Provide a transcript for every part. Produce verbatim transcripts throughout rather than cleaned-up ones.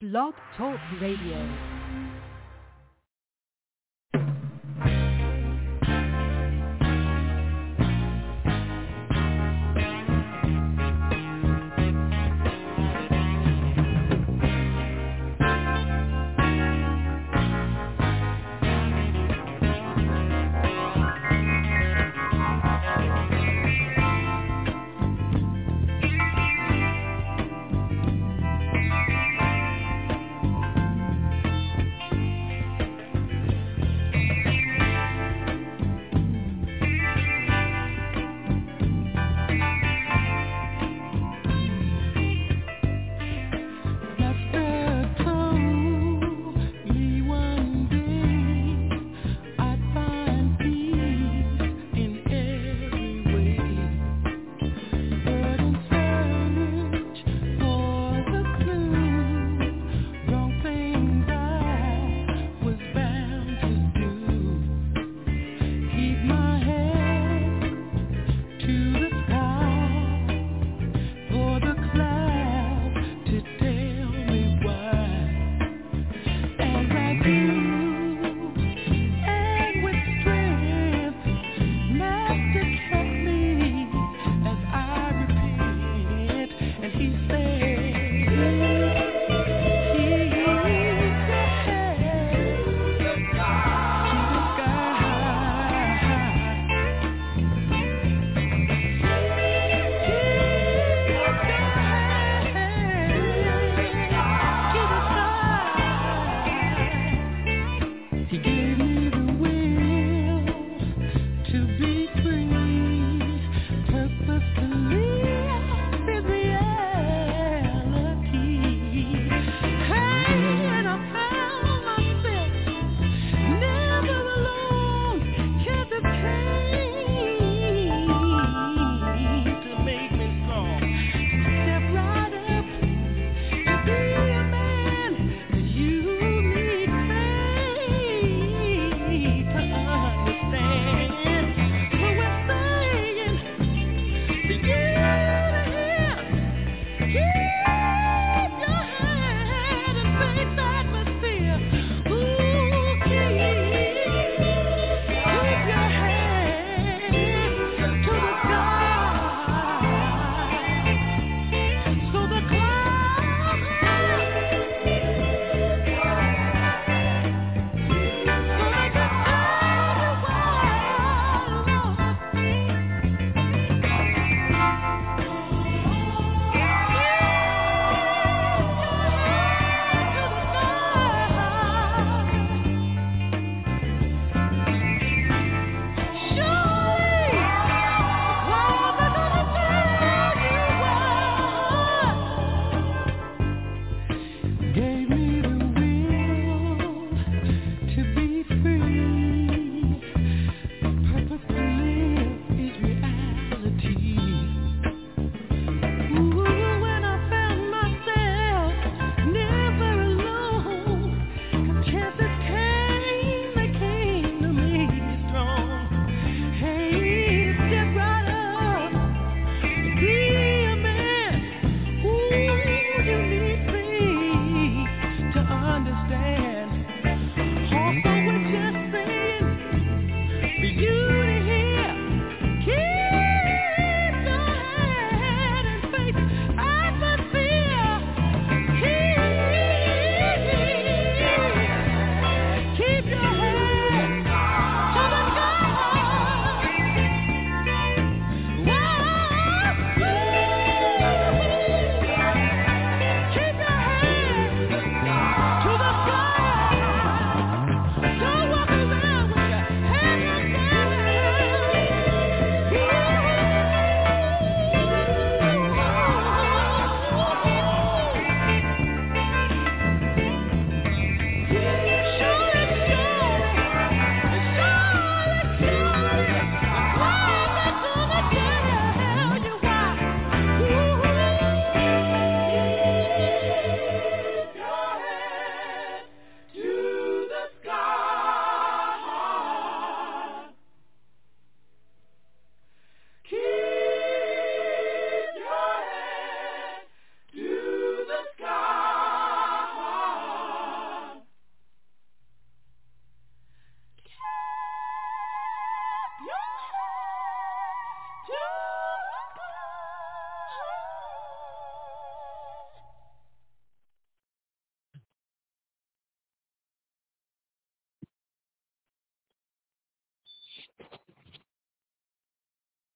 Blog Talk Radio.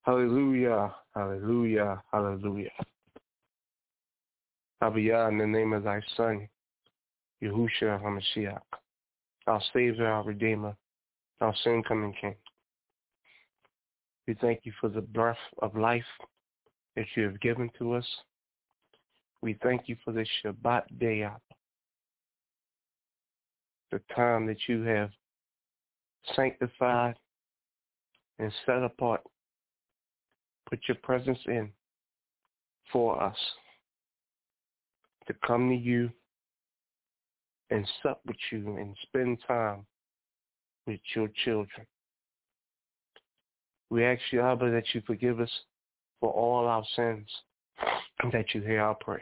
Hallelujah, hallelujah, hallelujah. Abiyah, in the name of thy Son, Yahushua HaMashiach, our Savior, our Redeemer, our soon-coming King. We thank you for the breath of life that you have given to us. We thank you for this Shabbat day, Abba, the time that you have sanctified and set apart. Put your presence in for us to come to you and sup with you and spend time with your children. We ask you, Abba, that you forgive us for all our sins and that you hear our prayer.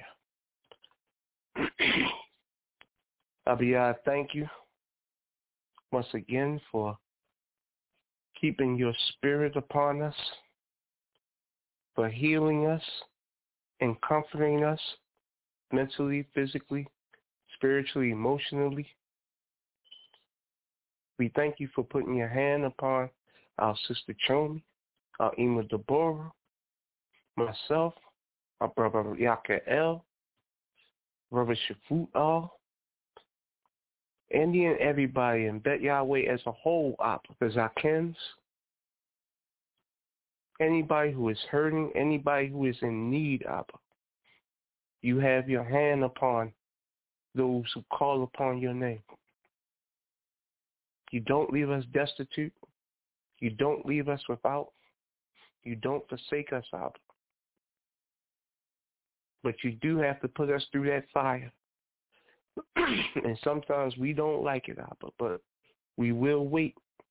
Abba, I thank you once again for keeping your spirit upon us, for healing us and comforting us mentally, physically, spiritually, emotionally. We thank you for putting your hand upon our sister Chomi, our Ima Deborah, myself, our brother Yakael, brother Shafut Al, Andy and everybody, and Bet Yahweh as a whole, as our kins. Anybody who is hurting, anybody who is in need, Abba, you have your hand upon those who call upon your name. You don't leave us destitute. You don't leave us without. You don't forsake us, Abba. But you do have to put us through that fire. And sometimes we don't like it, Abba, but we will wait.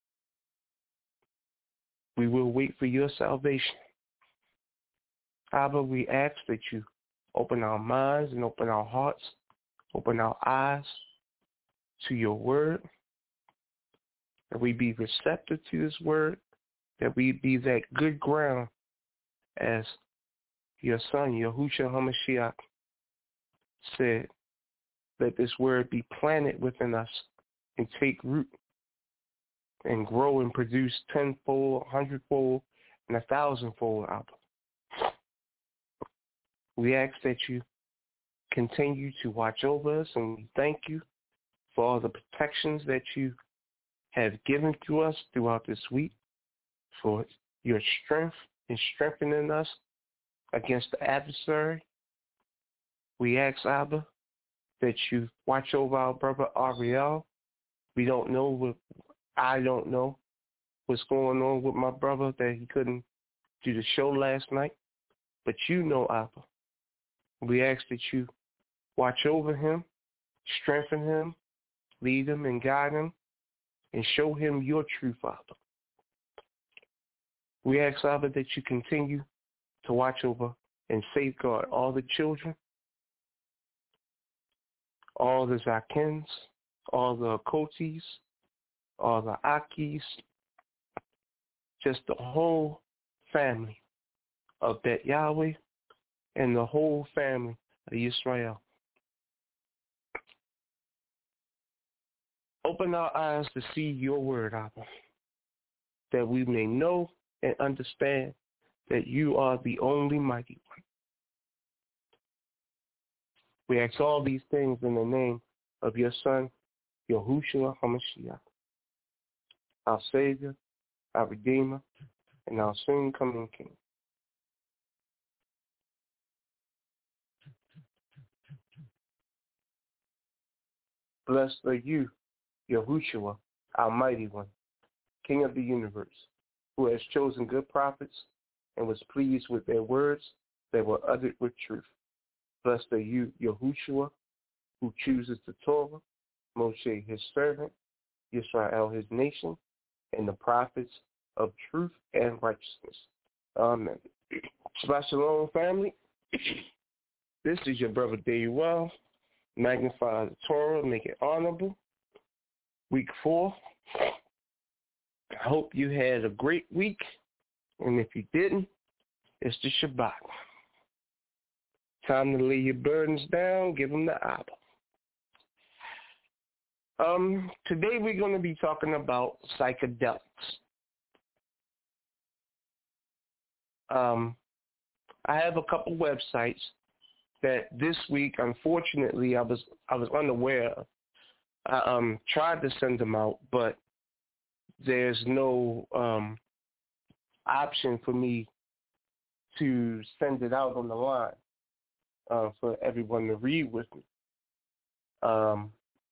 We will wait for your salvation. Abba, we ask that you open our minds and open our hearts, open our eyes to your word, that we be receptive to this word, that we be that good ground as your son, Yahushua HaMashiach, said, let this word be planted within us and take root and grow and produce tenfold, a hundredfold, and a thousandfold out. We ask that you continue to watch over us, and we thank you for all the protections that you have given to us throughout this week, for your strength and strengthening us against the adversary. We ask, Abba, that you watch over our brother Ariel. We don't know what, I don't know what's going on with my brother, that he couldn't do the show last night. But you know, Abba. We ask that you watch over him, strengthen him, lead him and guide him, and show him your truth, Abba. We ask, Abba, that you continue to watch over and safeguard all the children, all the Zakins, all the Kotis, all the Akis, just the whole family of Bet Yahweh and the whole family of Israel. Open our eyes to see your word, Abba, that we may know and understand that you are the only mighty one. We ask all these things in the name of your Son, Yahushua HaMashiach, our Savior, our Redeemer, and our soon-coming King. Blessed are you, Yahushua, our mighty one, King of the universe, who has chosen good prophets and was pleased with their words that were uttered with truth. Blessed are you, Yahushua, who chooses the Torah, Moshe his servant, Yisrael his nation, and the prophets of truth and righteousness. Amen. Shabbat Shalom, family. This is your brother Deuel. Magnify the Torah, make it honorable. Week four. I hope you had a great week. And if you didn't, it's the Shabbat. Time to lay your burdens down, give them the Abba. Um, today we're going to be talking about psychedelics. Um, I have a couple websites that this week, unfortunately, I was I was unaware of. I um, tried to send them out, but there's no um, option for me to send it out on the line uh, for everyone to read with me. Um,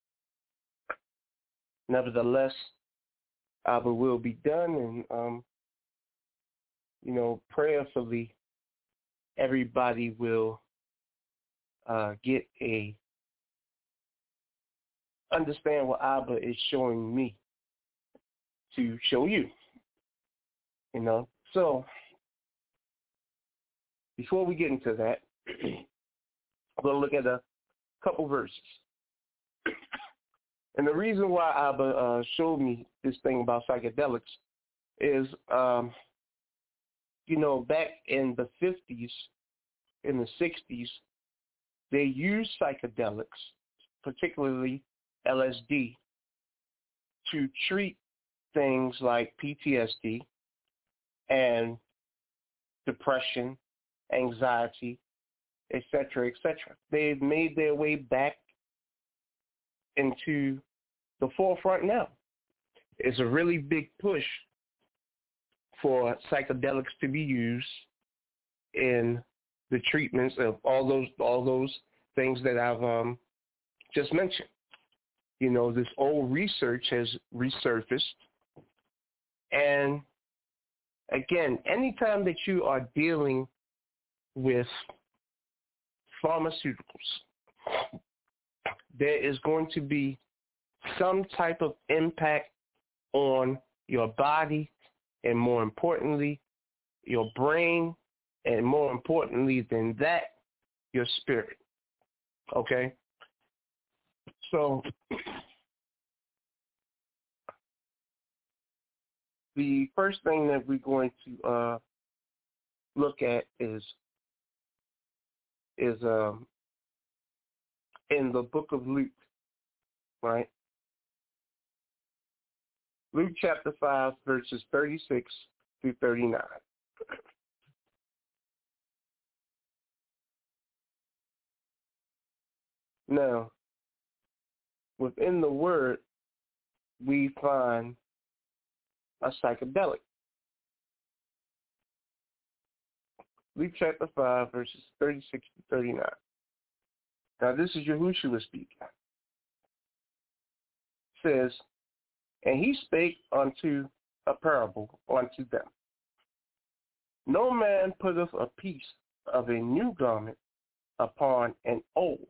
nevertheless, I will be done, and um, you know, prayerfully, everybody will uh, get a understand what Abba is showing me to show you. You know, so before we get into that, I'm going to look at a couple verses. And the reason why Abba uh, showed me this thing about psychedelics is, um, you know, back in the fifties, in the sixties, they used psychedelics, particularly L S D, to treat things like P T S D and depression, anxiety, et cetera, et cetera. They've made their way back into the forefront now. It's a really big push for psychedelics to be used in the treatments of all those all those things that I've um, just mentioned. You know, this old research has resurfaced. And again, anytime that you are dealing with pharmaceuticals, there is going to be some type of impact on your body, and more importantly, your brain, and more importantly than that, your spirit. Okay? So the first thing that we're going to uh, look at is is um, in the book of Luke, right? Luke chapter five, verses thirty-six through thirty-nine. Now, within the word, we find a psychedelic. Luke chapter five, verses thirty-six to thirty-nine. Now, this is Yahushua speaking. It says, and he spake unto a parable unto them. No man putteth a piece of a new garment upon an old.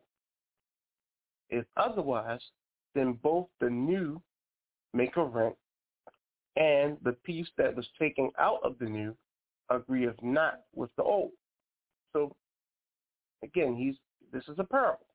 If otherwise, then both the new make a rent, and the piece that was taken out of the new agreeth not with the old. So, again, he's this is a parable.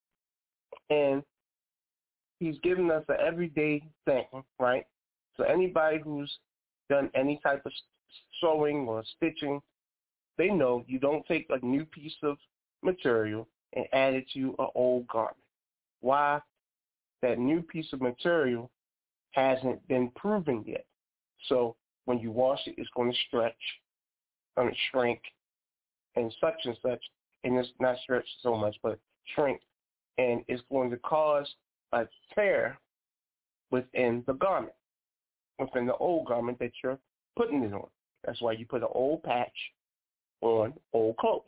And he's giving us an everyday thing, right? So anybody who's done any type of sewing or stitching, they know you don't take a new piece of material and add it to an old garment. Why? That new piece of material hasn't been proven yet. So when you wash it, it's going to stretch, going to shrink, and such and such, and it's not stretch so much, but shrink, and it's going to cause a tear within the garment, within the old garment that you're putting it on. That's why you put an old patch on old clothes,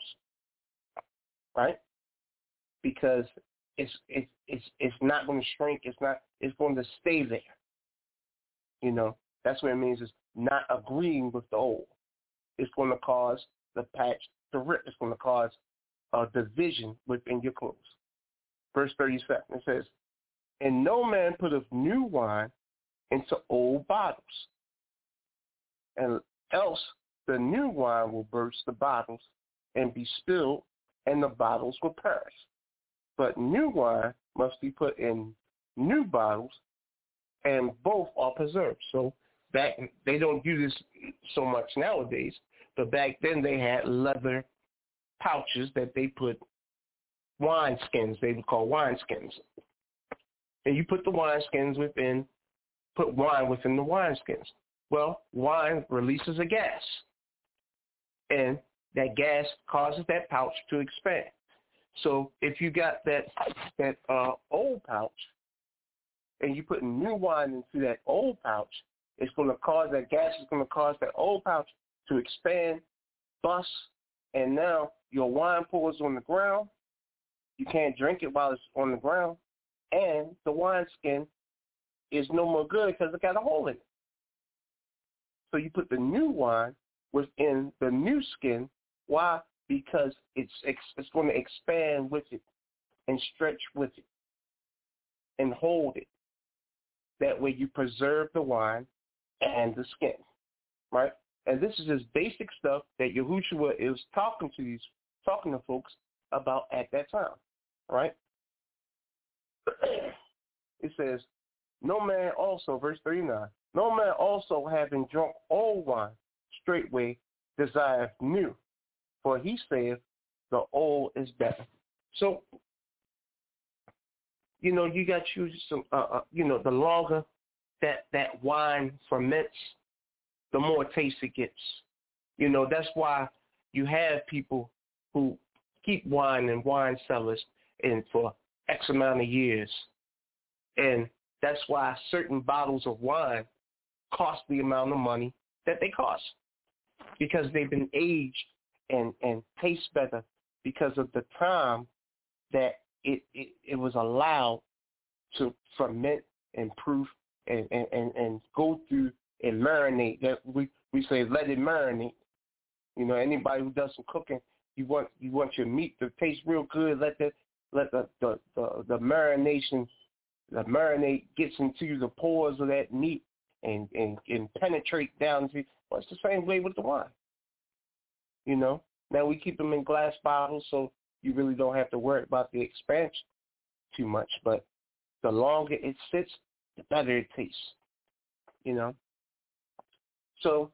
right? Because it's it's it's it's not going to shrink. It's not. It's going to stay there. You know, that's what it means. Is not agreeing with the old. It's going to cause the patch to rip. It's going to cause a division within your clothes. Verse thirty-seven. It says, "And no man putteth new wine into old bottles, and else the new wine will burst the bottles and be spilled, and the bottles will perish. But new wine must be put in new bottles, and both are preserved." So back, they don't do this so much nowadays, but back then they had leather pouches that they put wine skins, they would call wine skins. And you put the wine skins within, put wine within the wine skins. Well, wine releases a gas. and that gas causes that pouch to expand. So if you got that that uh, old pouch and you put new wine into that old pouch, it's going to cause that gas is going to cause that old pouch to expand, bust, and now your wine pours on the ground. You can't drink it while it's on the ground, and the wine skin is no more good because it got a hole in it. So you put the new wine within the new skin. Why? Because it's it's going to expand with it and stretch with it and hold it. That way you preserve the wine and the skin, right? And this is just basic stuff that Yahushua is talking to these, talking to folks about at that time, right? It says, no man also, verse thirty-nine, no man also having drunk old wine straightway desireth new, for he saith the old is better. So, you know, you got to use some, uh, uh, you know, the longer that, that wine ferments, the more taste it gets. You know, that's why you have people who keep wine in wine cellars and for X amount of years. And that's why certain bottles of wine cost the amount of money that they cost, because they've been aged and, and taste better because of the time that it, it, it was allowed to ferment and proof and, and, and, and go through and marinate. That we, we say let it marinate. You know, anybody who does some cooking, you want you want your meat to taste real good. Let the let the the, the, the marination the marinade gets into the pores of that meat and, and, and penetrate down to. Well, it's the same way with the wine. You know, now we keep them in glass bottles, so you really don't have to worry about the expansion too much. But the longer it sits, the better it tastes. You know. So,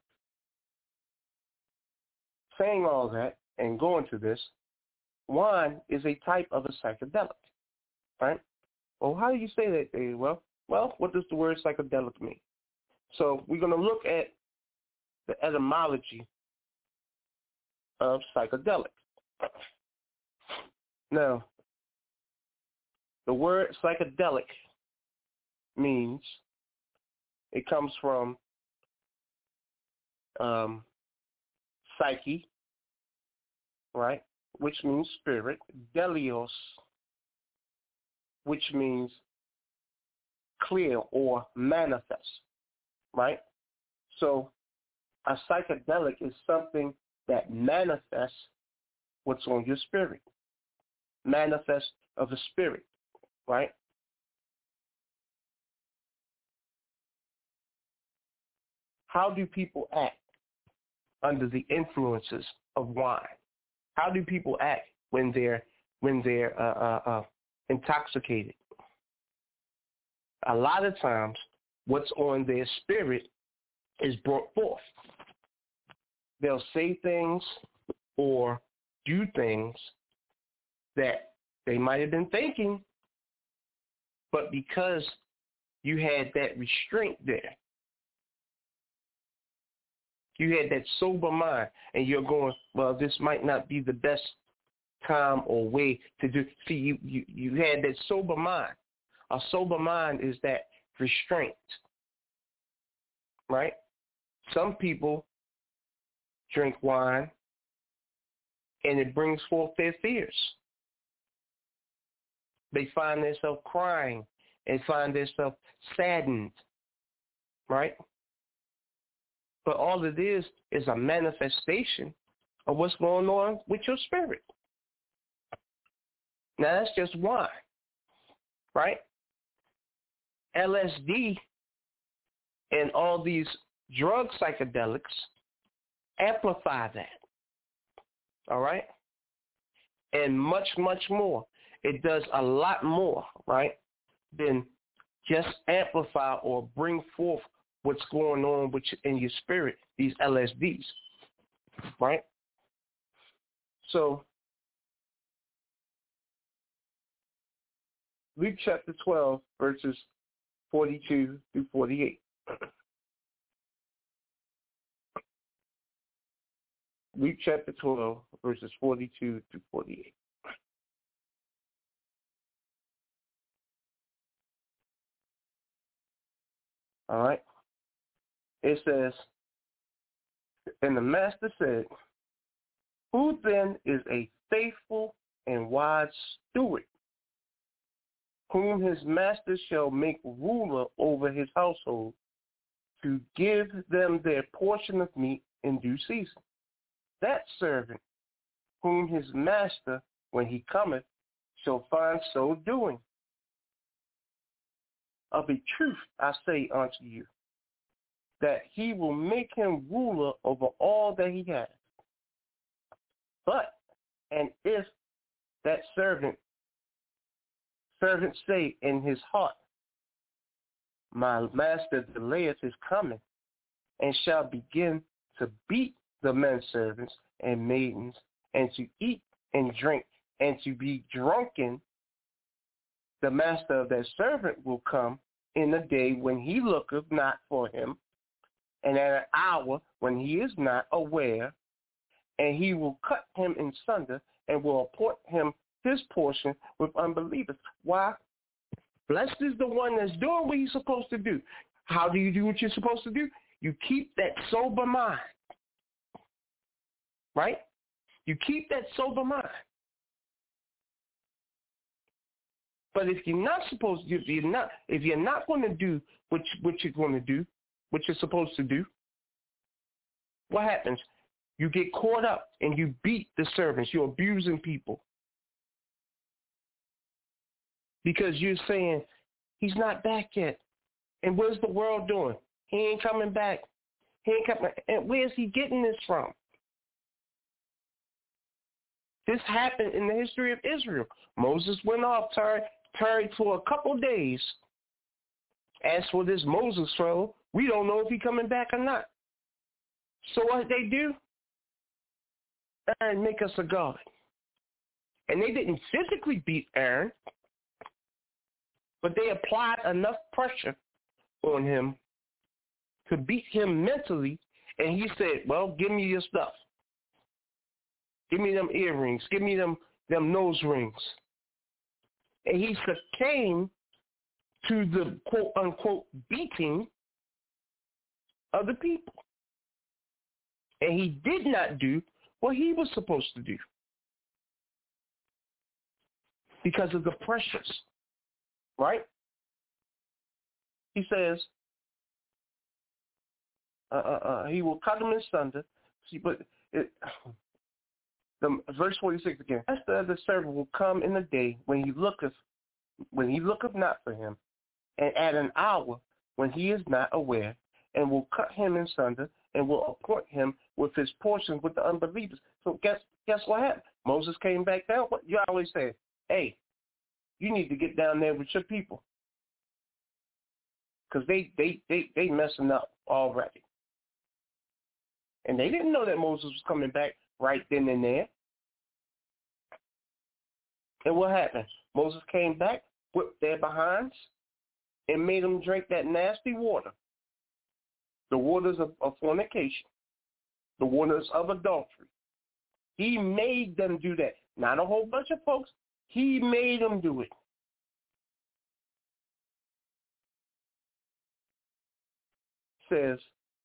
saying all that and going to this, wine is a type of a psychedelic, right? Well, how do you say that, David? Well, well, what does the word psychedelic mean? So we're going to look at the etymology of psychedelic. Now, the word psychedelic means, it comes from um, psyche, right, which means spirit, delios, which means clear or manifest, right? So a psychedelic is something that manifests what's on your spirit, manifest of the spirit, right? How do people act under the influences of wine? How do people act when they're when they're uh, uh, uh, intoxicated? A lot of times, what's on their spirit is brought forth. They'll say things or do things that they might have been thinking, but because you had that restraint there, you had that sober mind, and you're going, well, this might not be the best time or way to do. See, you, you, you had that sober mind. A sober mind is that restraint, right? Some people drink wine, and it brings forth their fears. They find themselves crying and find themselves saddened, right? But all it is is a manifestation of what's going on with your spirit. Now, that's just wine, right? L S D and all these drug psychedelics amplify that, all right? And much, much more. It does a lot more, right, than just amplify or bring forth what's going on with you, in your spirit, these L S Ds, right? So, Luke chapter twelve, verses forty-two through forty-eight. Luke chapter twelve, verses forty-two to forty-eight. All right. It says, and the master said, who then is a faithful and wise steward, whom his master shall make ruler over his household, to give them their portion of meat in due season? That servant, whom his master, when he cometh, shall find so doing. Of a truth I say unto you, that he will make him ruler over all that he has. But, and if that servant, servant say in his heart, my master delayeth his coming, and shall begin to beat the men servants and maidens, and to eat and drink, and to be drunken, the master of that servant will come in a day when he looketh not for him, and at an hour when he is not aware, and he will cut him in sunder, and will appoint him his portion with unbelievers. Why? Blessed is the one that's doing what he's supposed to do. How do you do what you're supposed to do? You keep that sober mind. Right? You keep that sober mind. But if you're not supposed to, if you're not, if you're not going to do what you, what you're going to do, what you're supposed to do, what happens? You get caught up and you beat the servants. You're abusing people because you're saying he's not back yet. And where's the world doing? He ain't coming back. He ain't coming. And where's he getting this from? This happened in the history of Israel. Moses went off, tarried, tarried for a couple days. As for this Moses fellow, we don't know if he's coming back or not. So what they do? Aaron, make us a god. And they didn't physically beat Aaron, but they applied enough pressure on him to beat him mentally, and he said, well, give me your stuff. Give me them earrings. Give me them, them nose rings. And he succumbed to the quote-unquote beating of the people. And he did not do what he was supposed to do because of the pressures, right? He says, uh, uh, uh, he will cut them in sunder. See, but it, the verse forty-six again. As the other servant will come in the day when he looketh, when he looketh not for him, and at an hour when he is not aware, and will cut him in sunder, and will appoint him with his portion with the unbelievers. So guess guess what happened? Moses came back down. What you always say? Hey, you need to get down there with your people, because they they they they messing up already. And they didn't know that Moses was coming back right then and there. And what happened? Moses came back, whipped their behinds, and made them drink that nasty water. The waters of, of fornication. The waters of adultery. He made them do that. Not a whole bunch of folks. He made them do it. Says,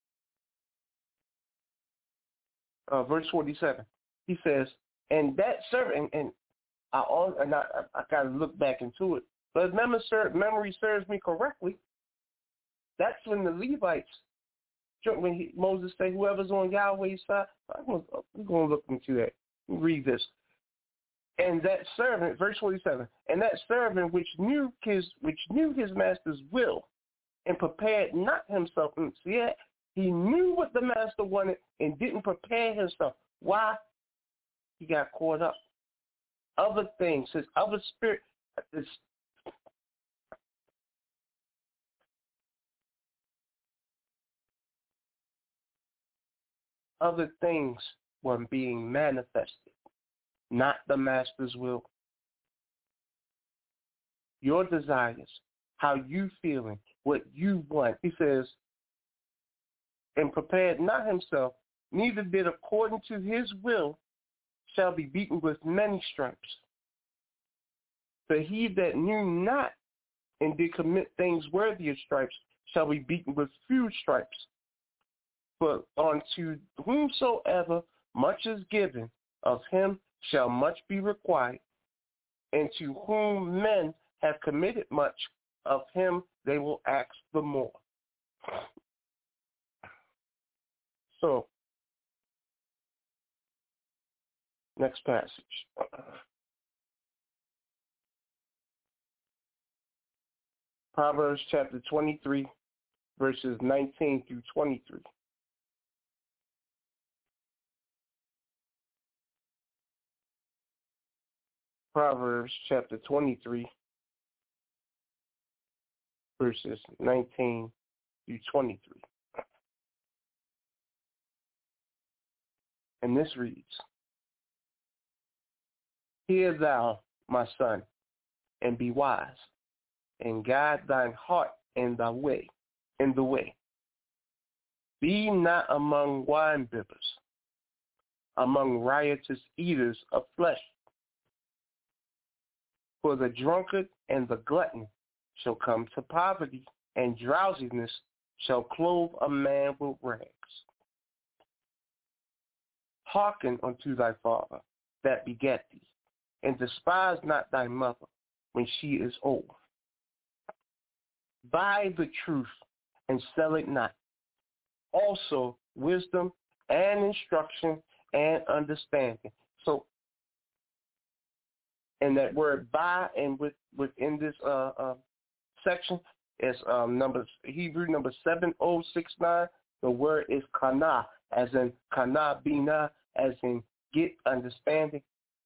uh, verse forty-seven. He says, and that servant, and, and I and I, I got to look back into it. But if memory, memory serves me correctly, that's when the Levites, when he, Moses said, whoever's on Yahweh's side, I'm going to look into that. Read this. And that servant, verse forty-seven, and that servant which knew his which knew his master's will, and prepared not himself. And see that? He knew what the master wanted and didn't prepare himself. Why? He got caught up. Other things, his other spirit, his, other things were being manifested, not the master's will. Your desires, how you feeling, what you want. He says, and prepared not himself neither did according to his will, shall be beaten with many stripes. But he that knew not and did commit things worthy of stripes shall be beaten with few stripes. But unto whomsoever much is given, of him shall much be required. And to whom men have committed much, of him they will ask the more. So, next passage. Proverbs chapter twenty-three, verses nineteen through twenty-three. Proverbs chapter twenty-three, verses nineteen through twenty-three. And this reads, Hear thou, my son, and be wise, and guide thine heart in thy way, in the way. Be not among winebibbers, among riotous eaters of flesh. For the drunkard and the glutton shall come to poverty, and drowsiness shall clothe a man with rags. Hearken unto thy father that begat thee, and despise not thy mother when she is old. Buy the truth and sell it not. Also wisdom and instruction and understanding. So, and that word buy, and with, within this uh, uh, section is um, number Hebrew number seven oh six nine. The word is kana, as in kana bina, as in get understanding.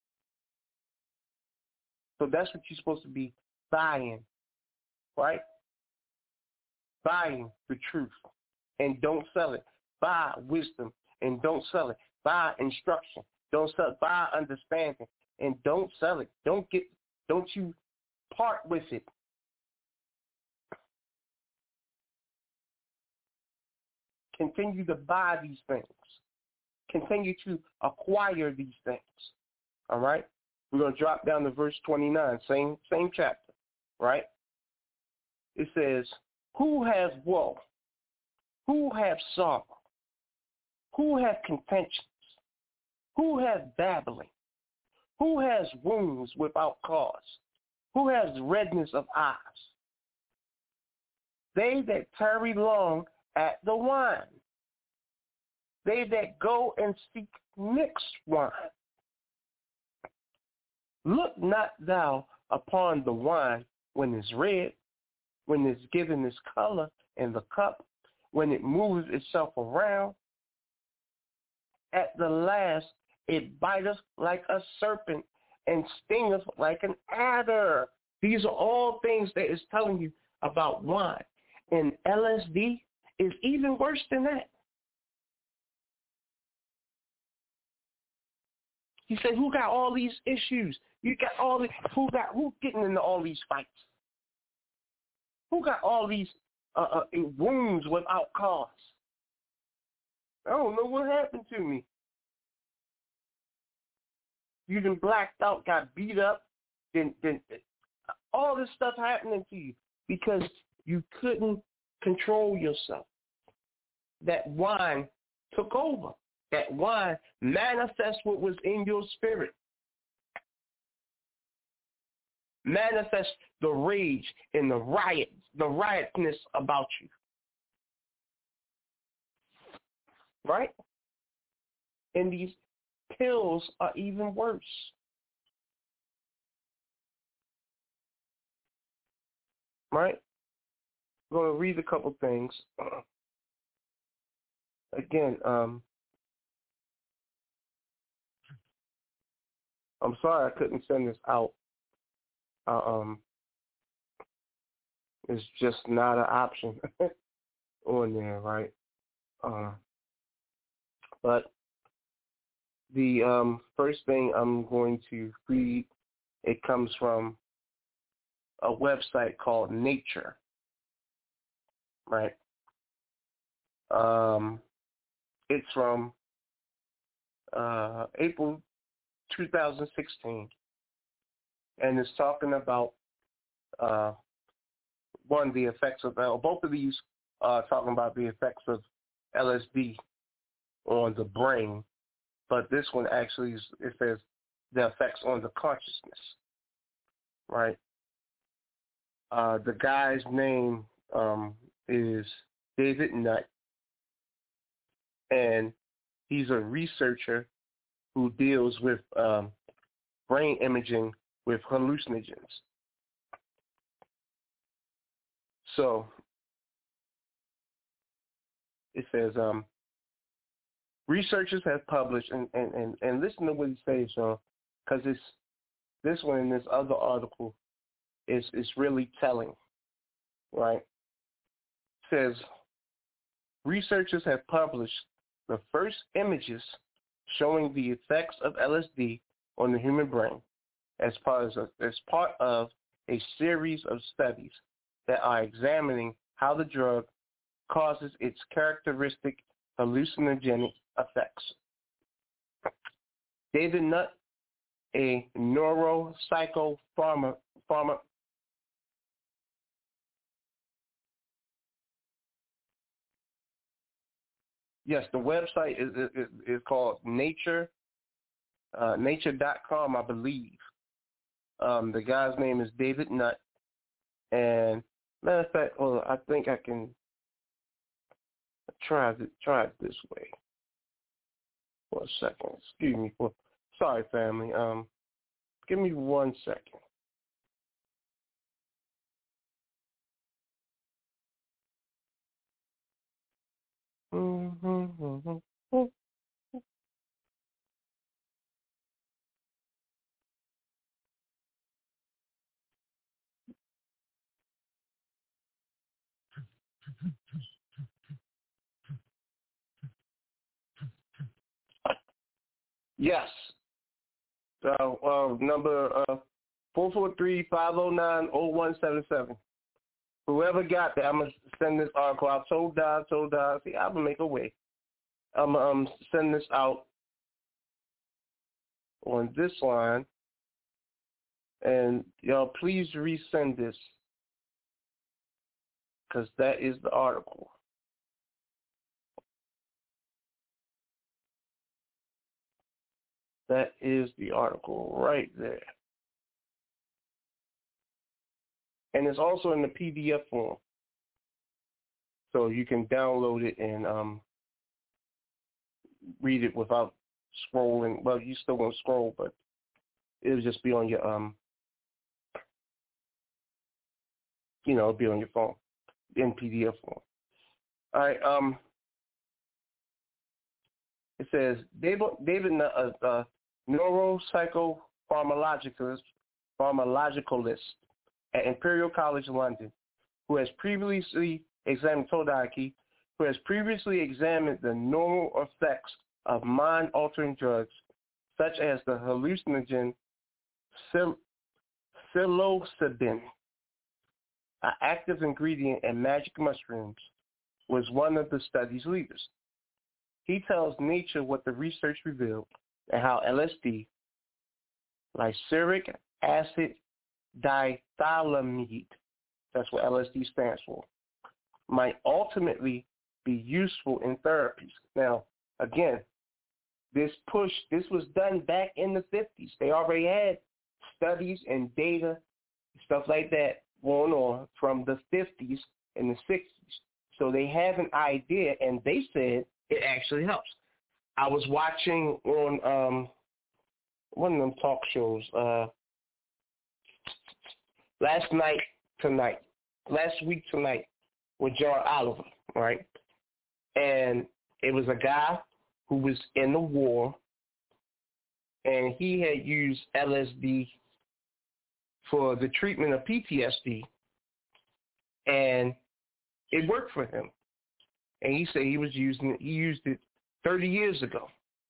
So that's what you're supposed to be buying, right? Buying the truth and don't sell it. Buy wisdom and don't sell it. Buy instruction. Don't sell it. Buy understanding and don't sell it. Don't get, don't you part with it. Continue to buy these things. Continue to acquire these things. All right? We're going to drop down to verse twenty-nine, same same chapter, right? It says, who has woe? Who have sorrow? Who have contentions? Who has babbling? Who has wounds without cause? Who has redness of eyes? They that tarry long at the wine. They that go and seek mixed wine. Look not thou upon the wine when it's red, when it's given its color in the cup, when it moves itself around. At the last, it biteth like a serpent and stingeth like an adder. These are all things that is telling you about wine. And L S D is even worse than that. He said, who got all these issues? You got all the, who got, who's getting into all these fights? Who got all these uh, uh, wounds without cause? I don't know what happened to me. You done blacked out, got beat up, then, then all this stuff happening to you because you couldn't control yourself. That wine took over. That wine manifests what was in your spirit. Manifest the rage and the riot, the riotness about you. Right? And these pills are even worse. Right? I'm going to read a couple things. Again, um, I'm sorry I couldn't send this out. Uh, um, it's just not an option on there, right? Uh, but the um, first thing I'm going to read, it comes from a website called Nature, right? Um, it's from uh, April two thousand sixteen, and it's talking about uh, one the effects of uh, both of these uh, talking about the effects of L S D on the brain, but this one actually is, it says the effects on the consciousness, right? Uh, the guy's name um, is David Nutt, and he's a researcher who deals with um, brain imaging with hallucinogens. So it says, um, researchers have published, and, and, and, and listen to what he says, Sean, because it's this one and this other article is is really telling, right? It says, researchers have published the first images showing the effects of L S D on the human brain as part of, as part of a series of studies that are examining how the drug causes its characteristic hallucinogenic effects. David Nutt, a neuropsychopharma, pharma, yes, the website is, is, is called Nature, uh, nature dot com, I believe. Um, the guy's name is David Nutt. And matter of fact, well, I think I can try it, try it this way. For a second. Excuse me. For, sorry, family. Um, give me one second. Mm-hmm. Yes. So, uh, number uh, four four three, five oh nine, oh one seven seven. Whoever got that, I'm going to send this article out. Told Don, told Don. See, I'm going to make a way. I'm going to um, send this out on this line. And y'all, please resend this, because that is the article. That is the article right there. And it's also in the P D F form. So you can download it and um, read it without scrolling. Well, you still won't scroll, but it'll just be on your, um, you know, it'll be on your phone in P D F form. All right. Um, it says, David, David uh, uh, neuropsychopharmacologist pharmacologist at Imperial College London, who has previously examined Todaki, who has previously examined the normal effects of mind-altering drugs, such as the hallucinogen psil- psilocybin, an active ingredient in magic mushrooms, was one of the study's leaders. He tells Nature what the research revealed and how L S D, lysergic acid diethylamide, that's what L S D stands for, might ultimately be useful in therapies. Now, again, this push, this was done back in the fifties. They already had studies and data, stuff like that going on from the fifties and the sixties. So they have an idea, and they said it actually helps. I was watching on um, one of them talk shows uh, last night, tonight, last week tonight with John Oliver, right? And it was a guy who was in the war, and he had used L S D for the treatment of P T S D, and it worked for him. And he said he was using it, he used it thirty years ago.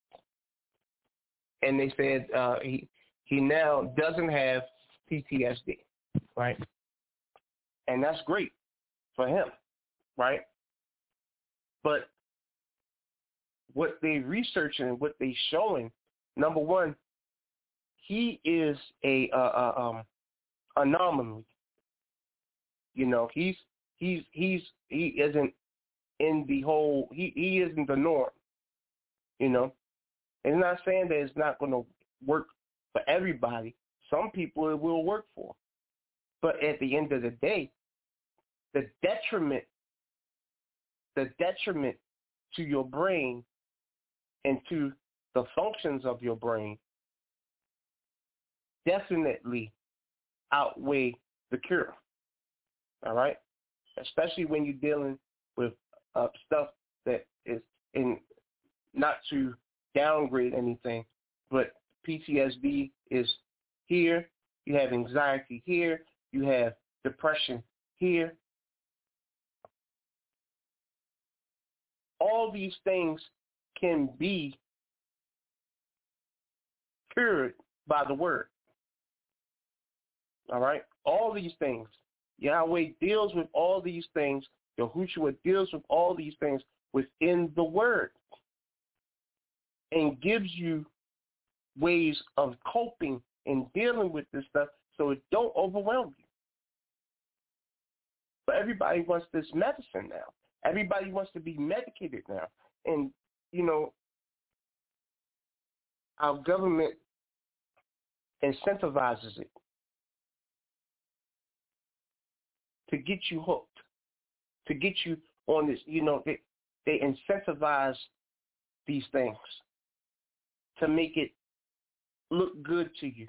And they said uh, he he now doesn't have P T S D, right? And that's great for him, right? But what they researching and what they showing, number one, he is a uh, uh, um, anomaly. You know, he's he's he's he isn't in the whole. He he isn't the norm. You know, and it's not saying that it's not going to work for everybody. Some people it will work for, but at the end of the day, the detriment, the detriment to your brain and to the functions of your brain definitely outweigh the cure. All right? Especially when you're dealing with uh, stuff that is in, not to downgrade anything, but P T S D is here. You have anxiety here. You have depression here. All these things can be cured by the word. All right? All these things. Yahweh deals with all these things. Yahushua deals with all these things within the word and gives you ways of coping and dealing with this stuff so it don't overwhelm you. But everybody wants this medicine now. Everybody wants to be medicated now. And, you know, our government incentivizes it to get you hooked, to get you on this. You know, they, they incentivize these things to make it look good to you,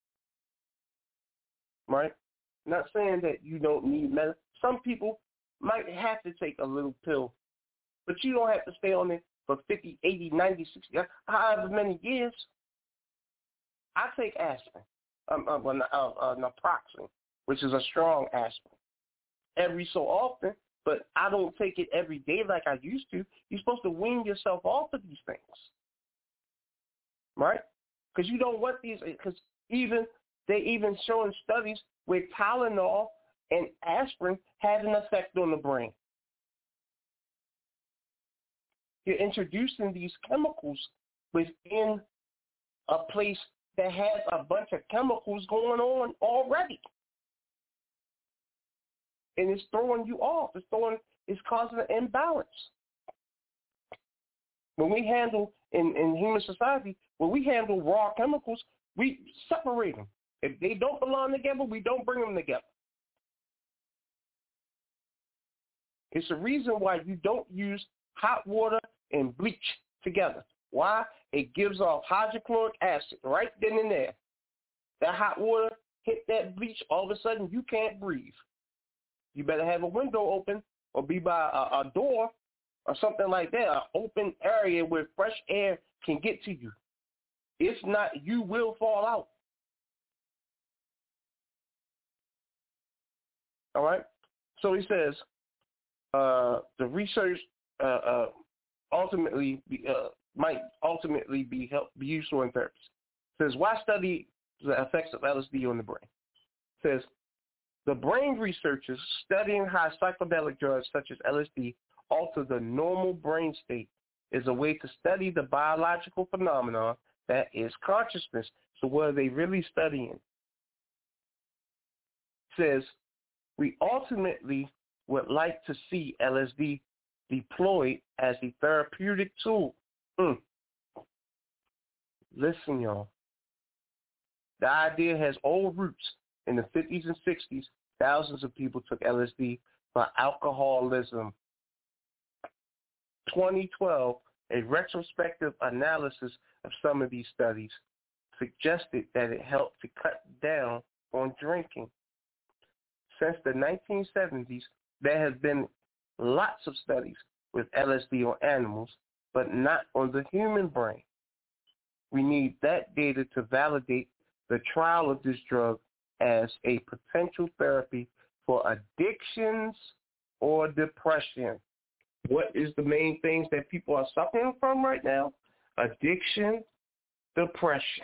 right? Not saying that you don't need medicine. Some people might have to take a little pill, but you don't have to stay on it for fifty, eighty, ninety, sixty, however many years. I take aspirin, um, uh, uh, uh, naproxen, which is a strong aspirin, every so often, but I don't take it every day like I used to. You're supposed to wean yourself off of these things, right? Because you don't want these, because even they even showing studies where Tylenol and aspirin have an effect on the brain. You're introducing these chemicals within a place that has a bunch of chemicals going on already. And it's throwing you off. It's throwing, it's causing an imbalance. When we handle, in, in human society, when we handle raw chemicals, we separate them. If they don't belong together, we don't bring them together. It's a reason why you don't use hot water and bleach together. Why? It gives off hydrochloric acid right then and there. That hot water hit that bleach, all of a sudden you can't breathe. You better have a window open or be by a, a door or something like that, an open area where fresh air can get to you. If not, you will fall out. All right? So he says, uh, the research uh, uh, ultimately be, uh, might ultimately be help, be useful in therapy. It says, why study the effects of L S D on the brain? It says, the brain researchers studying how psychedelic drugs such as L S D alter the normal brain state is a way to study the biological phenomenon that is consciousness. So what are they really studying? It says, we ultimately would like to see L S D deployed as a therapeutic tool. Mm. Listen, y'all. The idea has old roots. In the fifties and sixties, thousands of people took L S D for alcoholism. twenty twelve, a retrospective analysis of some of these studies suggested that it helped to cut down on drinking. Since the nineteen seventies, there have been lots of studies with L S D on animals, but not on the human brain. We need that data to validate the trial of this drug as a potential therapy for addictions or depression. What is the main things that people are suffering from right now? Addiction, depression.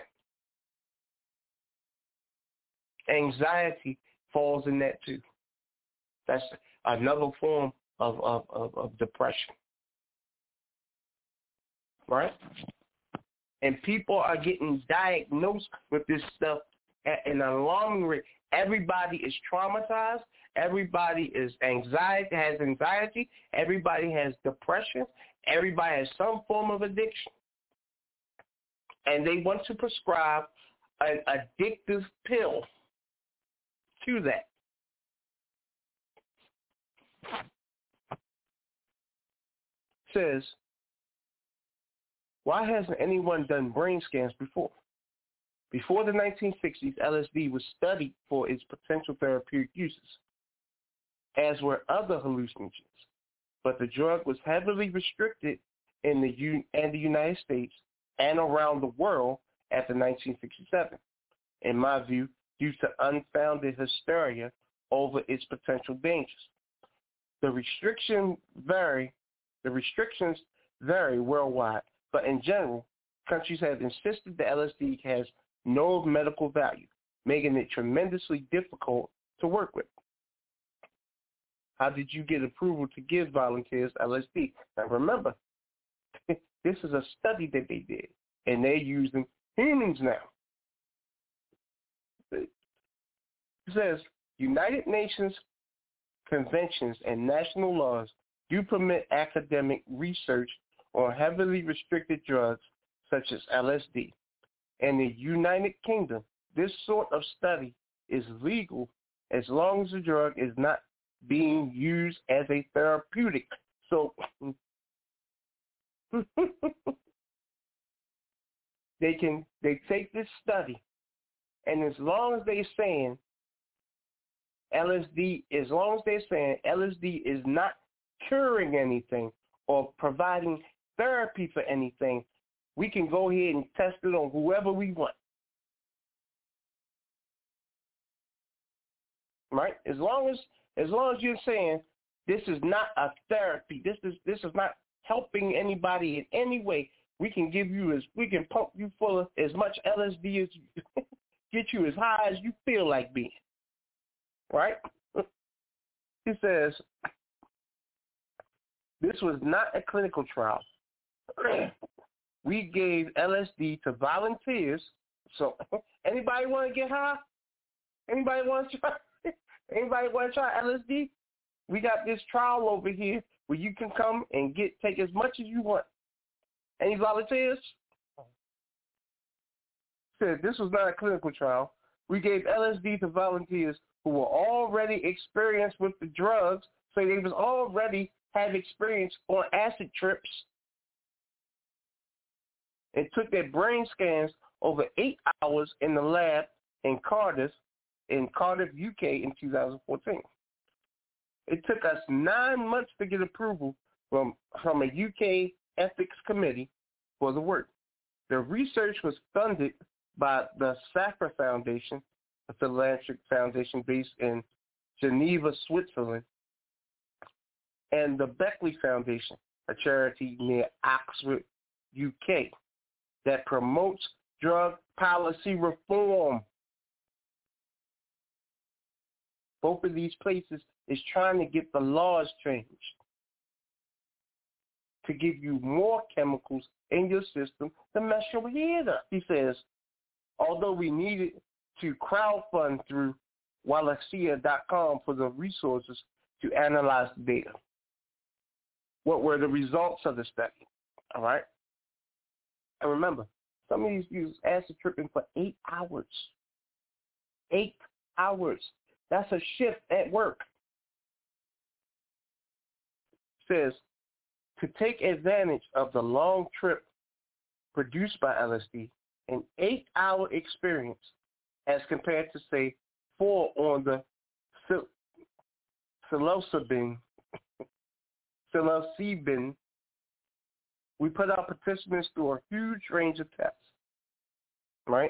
Anxiety falls in that too. That's another form of, of, of, of depression. right? And people are getting diagnosed with this stuff at an alarming rate. Everybody is traumatized. Everybody is anxiety, has anxiety. Everybody has depression. Everybody has some form of addiction. And they want to prescribe an addictive pill to that. Says, why hasn't anyone done brain scans before? Before the nineteen sixties, L S D was studied for its potential therapeutic uses, as were other hallucinogens. But the drug was heavily restricted in the, U- in the United States and around the world after nineteen sixty-seven, in my view, due to unfounded hysteria over its potential dangers. The restriction vary, the restrictions vary worldwide, but in general, countries have insisted that L S D has no medical value, making it tremendously difficult to work with. How did you get approval to give volunteers L S D? Now remember, this is a study that they did, and they're using humans now. It says, United Nations conventions and national laws do permit academic research on heavily restricted drugs such as L S D. In the United Kingdom, this sort of study is legal as long as the drug is not being used as a therapeutic. So they can they take this study, and as long as they're saying L S D, as long as they're saying L S D is not curing anything or providing therapy for anything, we can go ahead and test it on whoever we want. Right? As long as as long as you're saying this is not a therapy, this is this is not helping anybody in any way, we can give you as we can pump you full of as much L S D as you get you as high as you feel like being. Right? It says this was not a clinical trial. We gave L S D to volunteers. So anybody want to get high? Anybody want to try? Anybody want to try L S D? We got this trial over here where you can come and get take as much as you want. Any volunteers? Said this was not a clinical trial. We gave L S D to volunteers who were already experienced with the drugs, so they was already have experience on acid trips, and took their brain scans over eight hours in the lab in Cardiff, in Cardiff, U K in two thousand fourteen. It took us nine months to get approval from, from a U K ethics committee for the work. The research was funded by the SAFRA Foundation, a philanthropic foundation based in Geneva, Switzerland, and the Beckley Foundation, a charity near Oxford, U K, that promotes drug policy reform. Both of these places is trying to get the laws changed to give you more chemicals in your system to mess your head up. He says, although we needed to crowdfund through wallachia dot com for the resources to analyze the data. What were the results of the study? All right. And remember, some of these use acid tripping for eight hours. Eight hours. That's a shift at work. Says, to take advantage of the long trip produced by L S D, an eight-hour experience as compared to, say, four on the psilocybin, psilocybin, we put our participants through a huge range of tests, right?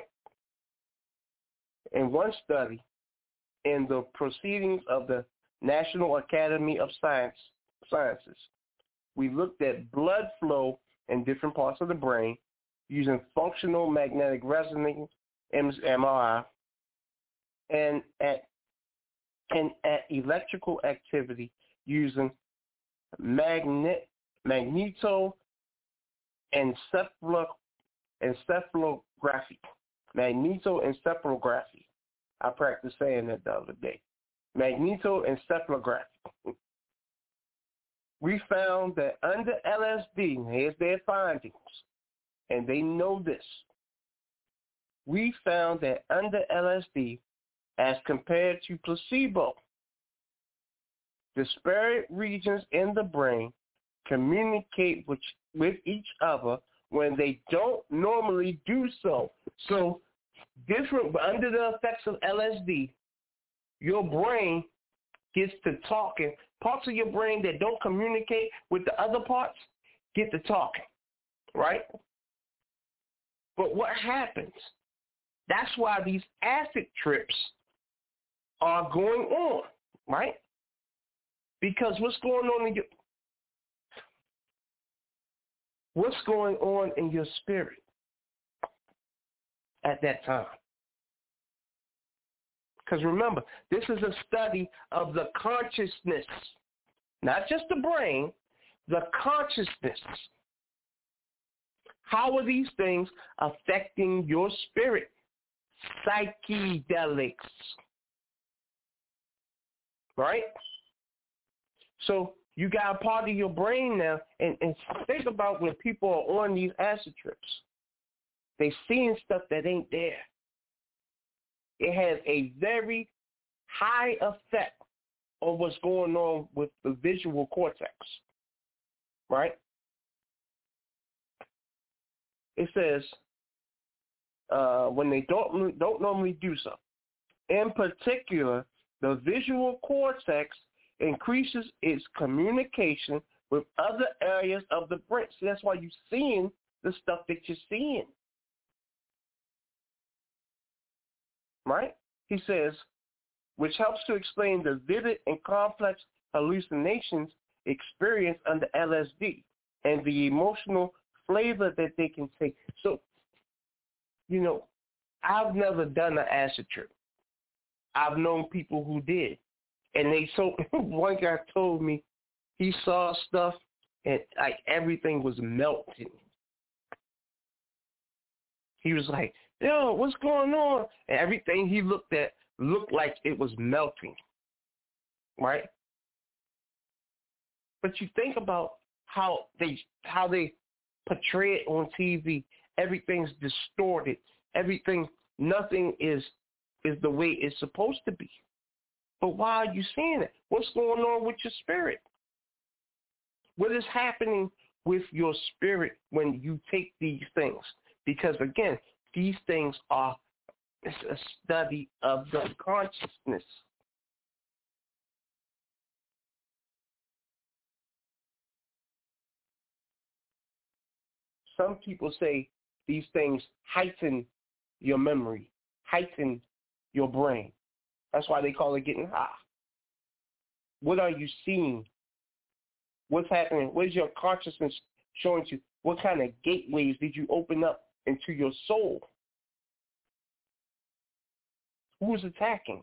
In one study, in the proceedings of the National Academy of Science, Sciences, we looked at blood flow in different parts of the brain using functional magnetic resonance, M R I, and at and at electrical activity using magnet magnetoelectrography. encephalo, encephalography. Magnetoencephalography. I practiced saying that the other day. Magnetoencephalography. We found that under L S D, here's their findings, and they know this. We found that under L S D, as compared to placebo, disparate regions in the brain communicate with, with each other when they don't normally do so. So, different under the effects of L S D, your brain gets to talking. Parts of your brain that don't communicate with the other parts get to talking, right? But what happens? That's why these acid trips are going on, right? Because what's going on in your what's going on in your spirit at that time? Because remember, this is a study of the consciousness, not just the brain, the consciousness. How are these things affecting your spirit? Psychedelics. Right? So you got a part of your brain now, and, and think about when people are on these acid trips. They're seeing stuff that ain't there. It has a very high effect on what's going on with the visual cortex, right? It says uh, when they don't don't normally do so. In particular, the visual cortex increases its communication with other areas of the brain. So that's why you're seeing the stuff that you're seeing. Right? He says, which helps to explain the vivid and complex hallucinations experienced under L S D and the emotional flavor that they can take. So, you know, I've never done an acid trip. I've known people who did. And they so one guy told me he saw stuff and like everything was melting. He was like, yo, what's going on? And everything he looked at looked like it was melting, right? But you think about how they how they portray it on T V. Everything's distorted. Everything, nothing is is the way it's supposed to be. But why are you seeing it? What's going on with your spirit? What is happening with your spirit when you take these things? Because again, these things are it's a study of the consciousness. Some people say these things heighten your memory, heighten your brain. That's why they call it getting high. What are you seeing? What's happening? What is your consciousness showing you? What kind of gateways did you open up into your soul? Who's attacking?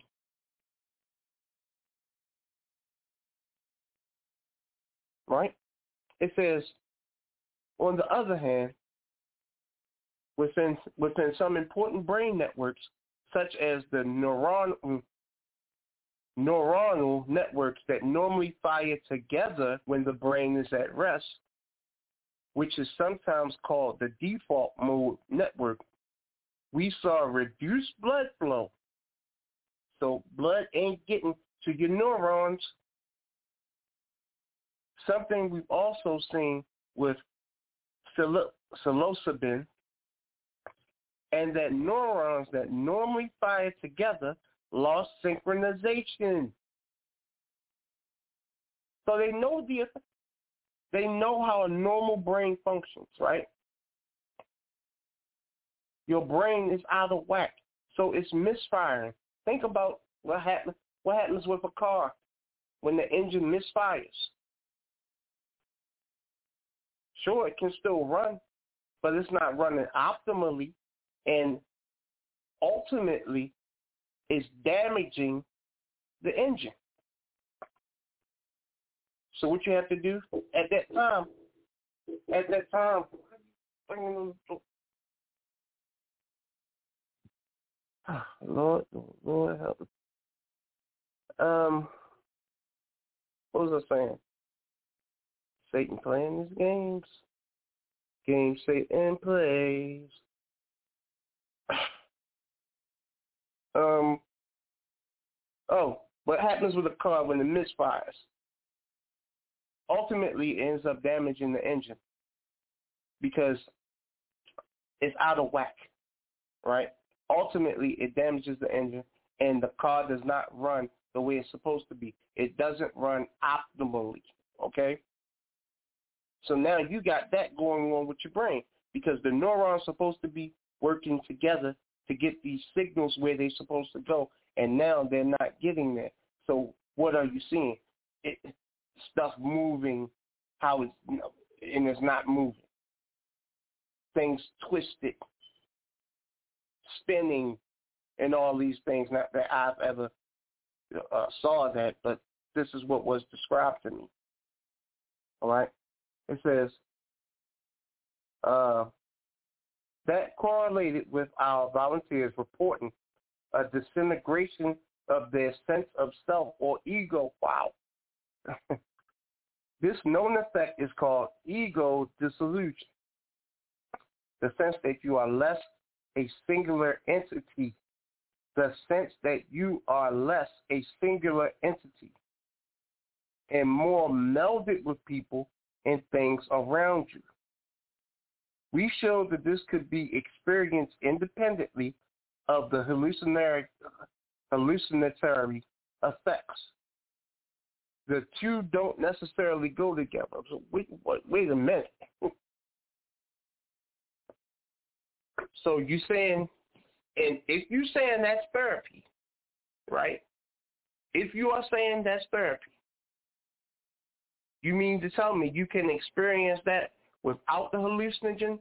Right? It says, on the other hand, within within some important brain networks, such as the neuron, neuronal networks that normally fire together when the brain is at rest, which is sometimes called the default mode network, we saw reduced blood flow. So blood ain't getting to your neurons. Something we've also seen with psilocybin, and that neurons that normally fire together lost synchronization. So they know the they know how a normal brain functions, right? Your brain is out of whack, so it's misfiring. Think about what happens. What happens with a car when the engine misfires? Sure, it can still run, but it's not running optimally, and ultimately, it's damaging the engine. So what you have to do at that time, at that time, banging on the door. Lord, Lord help me. Um, what was I saying? Satan playing his games. Games Satan plays. um. Oh, what happens with a car when it misfires? Ultimately, it ends up damaging the engine because it's out of whack, right? Ultimately, it damages the engine, and the car does not run the way it's supposed to be. It doesn't run optimally, okay? So now you got that going on with your brain because the neurons are supposed to be working together to get these signals where they're supposed to go, and now they're not getting there. So what are you seeing? It, stuff moving how it's, you know, and it's not moving. Things twisted, spinning, and all these things. Not that I've ever uh, saw that, but this is what was described to me. All right? It says, uh, that correlated with our volunteers reporting a disintegration of their sense of self or ego. Wow. This known effect is called ego dissolution, the sense that you are less a singular entity, the sense that you are less a singular entity and more melded with people and things around you. We showed that this could be experienced independently of the hallucinatory, hallucinatory effects. The two don't necessarily go together. So wait, wait, wait a minute. So you saying, and if you saying that's therapy, right? If you are saying that's therapy, you mean to tell me you can experience that without the hallucinogens?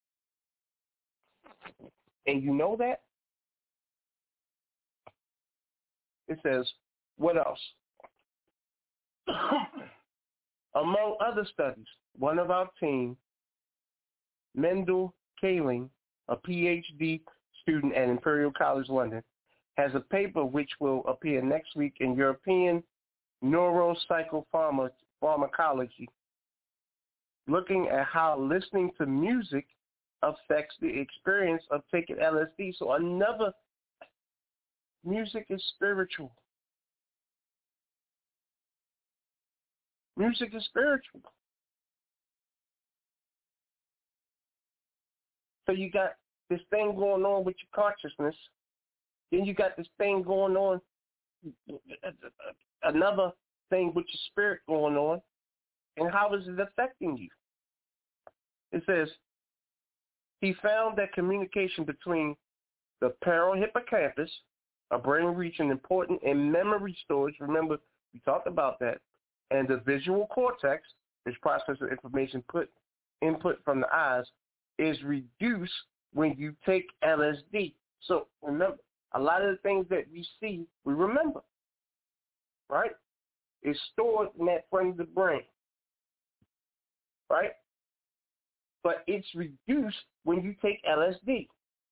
And you know that? It says, what else? Among other studies, one of our team, Mendel Kaling, a P H D student at Imperial College London, has a paper which will appear next week in European Neuropsychopharmacology, looking at how listening to music affects the experience of taking L S D. So another, music is spiritual. Music is spiritual. So you got this thing going on with your consciousness. Then you got this thing going on, another thing with your spirit going on. And how is it affecting you? It says, he found that communication between the parahippocampus, a brain region important in memory storage, remember we talked about that, and the visual cortex, which processes information put input from the eyes, is reduced when you take L S D. So remember, a lot of the things that we see, we remember, right? It's stored in that front of the brain, right? But it's reduced when you take L S D.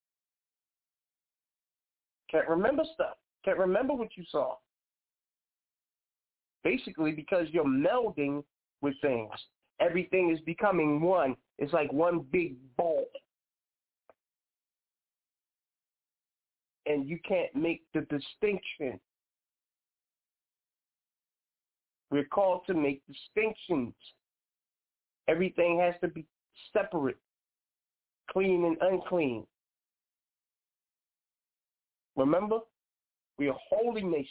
Can't remember stuff. Can't remember what you saw. Basically, because you're melding with things. Everything is becoming one. It's like one big ball. And you can't make the distinction. We're called to make distinctions. Everything has to be separate, clean and unclean. Remember, we are a holy nation.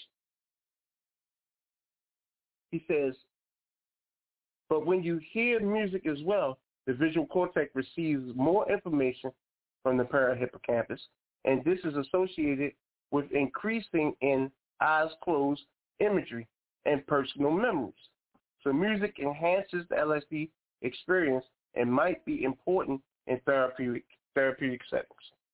He says, but when you hear music as well, the visual cortex receives more information from the parahippocampus, and this is associated with increasing in eyes closed imagery and personal memories. So music enhances the L S D experience and might be important in therapeutic therapeutic settings.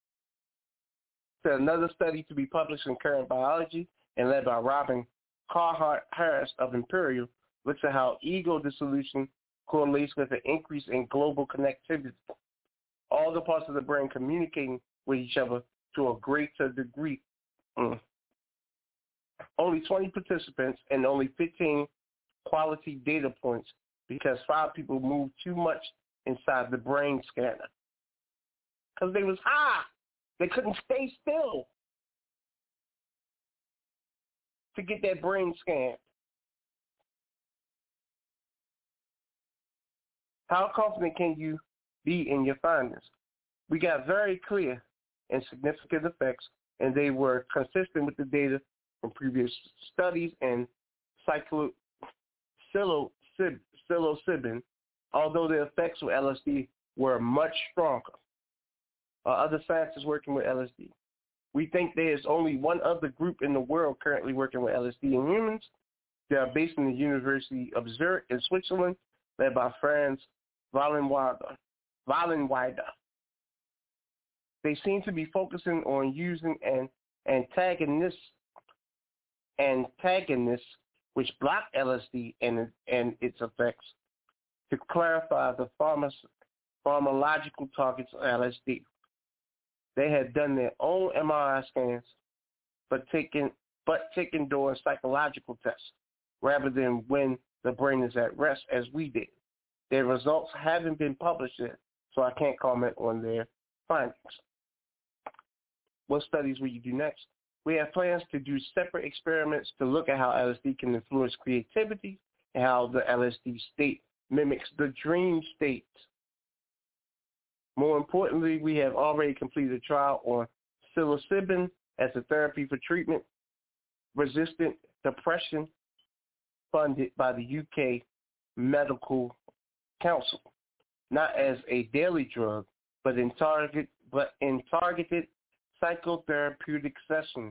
So another study to be published in Current Biology and led by Robin Carhart Harris of Imperial looks at how ego dissolution correlates with an increase in global connectivity. all the parts of the brain communicating with each other to a greater degree. Mm. Only twenty participants and only fifteen quality data points because five people moved too much inside the brain scanner. Because they was high. They couldn't stay still to get that brain scan. How confident can you be in your findings? We got very clear and significant effects, and they were consistent with the data from previous studies and cyclo, psilocybin, psilocybin, although the effects with L S D were much stronger. Uh, other scientists working with L S D. We think there is only one other group in the world currently working with L S D in humans. They are based in the University of Zurich in Switzerland, led by Franz Wallenweider. Wallenweider. They seem to be focusing on using an antagonist, antagonists which block L S D and, and its effects to clarify the pharma, pharmacological targets of L S D. They had done their own M R I scans, but taken but taken during psychological tests rather than when the brain is at rest, as we did. Their results haven't been published yet, so I can't comment on their findings. What studies will you do next? We have plans to do separate experiments to look at how L S D can influence creativity and how the L S D state mimics the dream state. More importantly, we have already completed a trial on psilocybin as a therapy for treatment-resistant depression funded by the U K Medical Council, not as a daily drug, but in target, but in targeted psychotherapeutic sessions.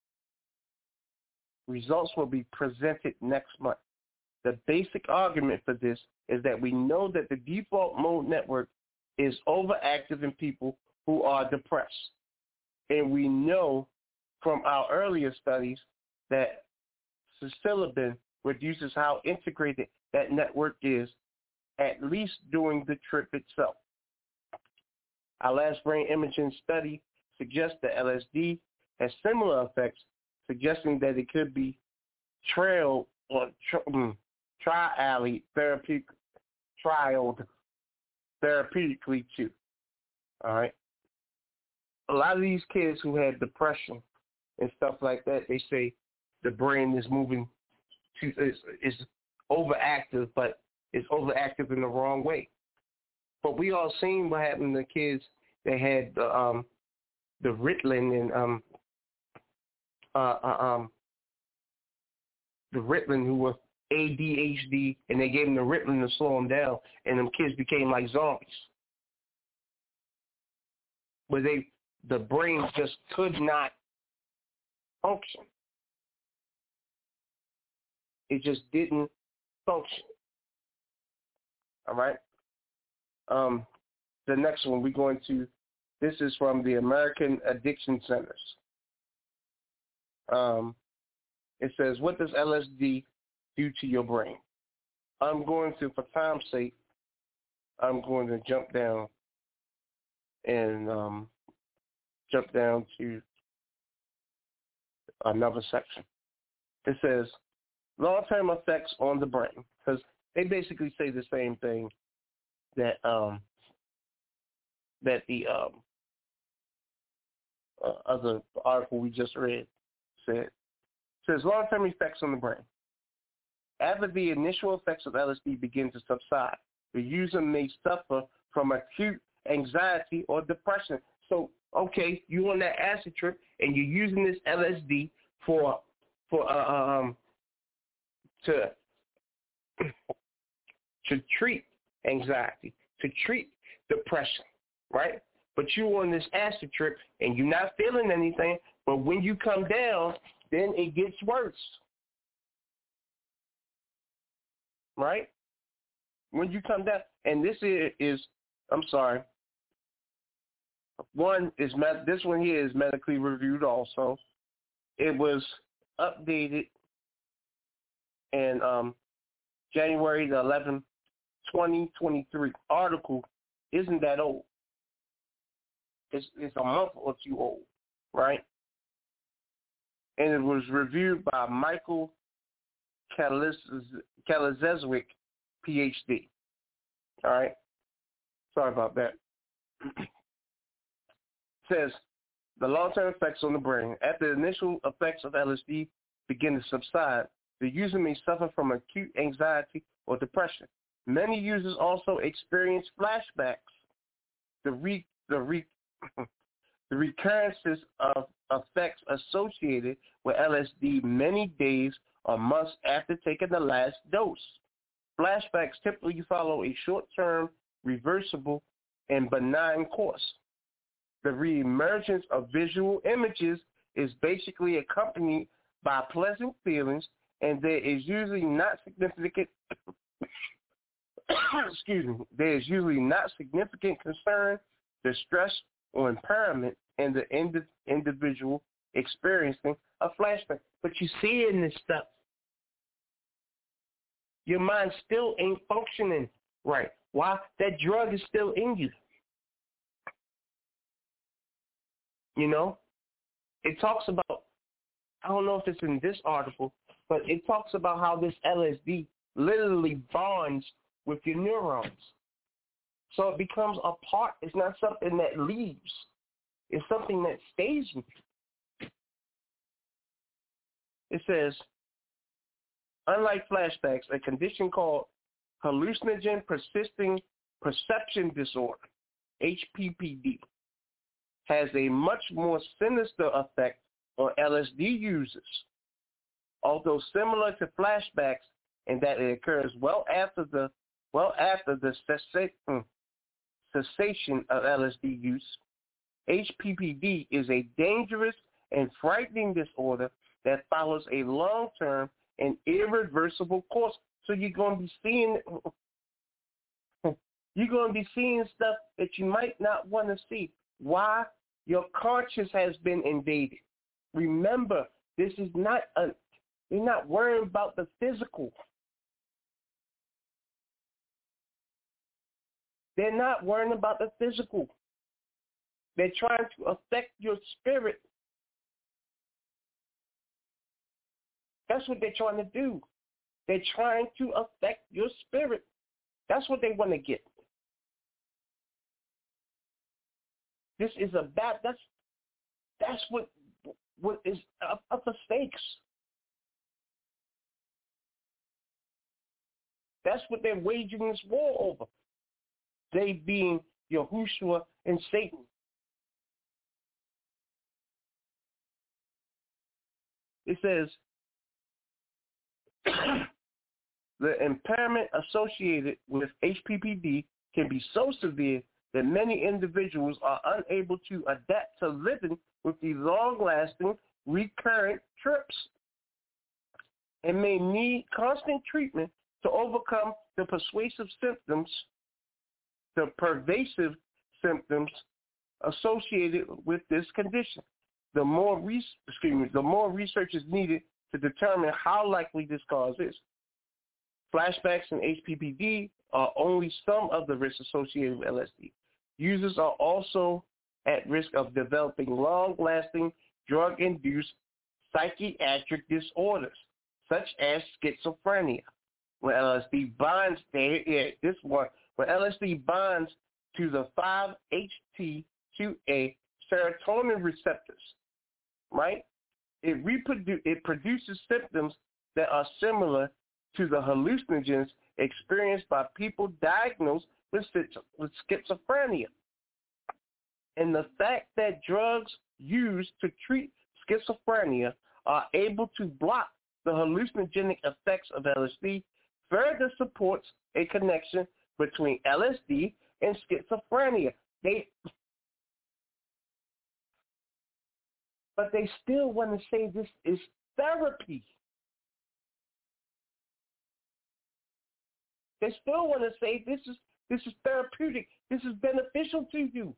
Results will be presented next month. The basic argument for this is that we know that the default mode network is overactive in people who are depressed. And we know from our earlier studies that psilocybin reduces how integrated that network is, at least during the trip itself. Our last brain imaging study suggests that L S D has similar effects, suggesting that it could be trailed or tri- trially therapeutic, trialed therapeutically too. All right. A lot of these kids who had depression and stuff like that, they say the brain is moving to is, is overactive, but it's overactive in the wrong way. But we all seen what happened to kids that had the um the Ritalin and um uh, uh um the Ritalin who were A D H D, and they gave them the Ritalin to slow them down, and them kids became like zombies. Where they, the brain just could not function. It just didn't function. All right? Um, the next one we're going to, this is from the American Addiction Centers. Um, it says, what does L S D do to your brain? I'm going to, for time's sake, I'm going to jump down and um, jump down to another section. It says, long-term effects on the brain, because they basically say the same thing that um, that the um, uh, other article we just read said. It says long-term effects on the brain. After the initial effects of L S D begin to subside, the user may suffer from acute anxiety or depression. So, okay, you're on that acid trip and you're using this L S D for for uh, um to to treat anxiety, to treat depression, right? But you're on this acid trip and you're not feeling anything. But when you come down, then it gets worse. Right? When you come down, and this is, is I'm sorry, one is, med- this one here is medically reviewed also. It was updated in um, January the eleventh, twenty twenty-three. Article isn't that old. It's, it's a month or two old, right? And it was reviewed by Michael Kalazezwick, P H D. All right? Sorry about that. It says, the long-term effects on the brain. After the initial effects of L S D begin to subside, the user may suffer from acute anxiety or depression. Many users also experience flashbacks. The re, the re, the recurrences of effects associated with L S D many days or months after taking the last dose. Flashbacks typically follow a short-term, reversible, and benign course. The reemergence of visual images is basically accompanied by pleasant feelings, and there is usually not significant excuse me, there is usually not significant concern, distress, or impairment in the indi- individual experiencing a flashback. But you see in this stuff, your mind still ain't functioning right. Why? That drug is still in you. You know? It talks about, I don't know if it's in this article, but it talks about how this L S D literally bonds with your neurons. So it becomes a part. It's not something that leaves. It's something that stays with you. It says, unlike flashbacks, a condition called hallucinogen persisting perception disorder, H P P D, has a much more sinister effect on L S D users. Although similar to flashbacks in that it occurs well after the well after the cessa- cessation of L S D use, H P P D is a dangerous and frightening disorder that follows a long-term and irreversible course. So you're going to be seeing you're going to be seeing stuff that you might not want to see. Why? Your conscience has been invaded. Remember, this is not a you're not worrying about the physical. They're not worrying about the physical. They're trying to affect your spirit. That's what they're trying to do. They're trying to affect your spirit. That's what they want to get. This is a bad. That's that's what what is up, up the stakes. That's what they're waging this war over. They being Yahushua and Satan. It says, the impairment associated with H P P D can be so severe that many individuals are unable to adapt to living with the long-lasting, recurrent trips and may need constant treatment to overcome the persuasive symptoms, the pervasive symptoms associated with this condition. The more, re- excuse me, the more research is needed to determine how likely this cause is. Flashbacks and H P P D are only some of the risks associated with L S D. Users are also at risk of developing long-lasting drug-induced psychiatric disorders, such as schizophrenia. When L S D binds, yeah, this one, when L S D binds to the five H T two A serotonin receptors, right? It reprodu- it produces symptoms that are similar to the hallucinogens experienced by people diagnosed with, with schizophrenia. And the fact that drugs used to treat schizophrenia are able to block the hallucinogenic effects of L S D further supports a connection between L S D and schizophrenia. They, but they still want to say this is therapy. They still want to say this is this is therapeutic. This is beneficial to you.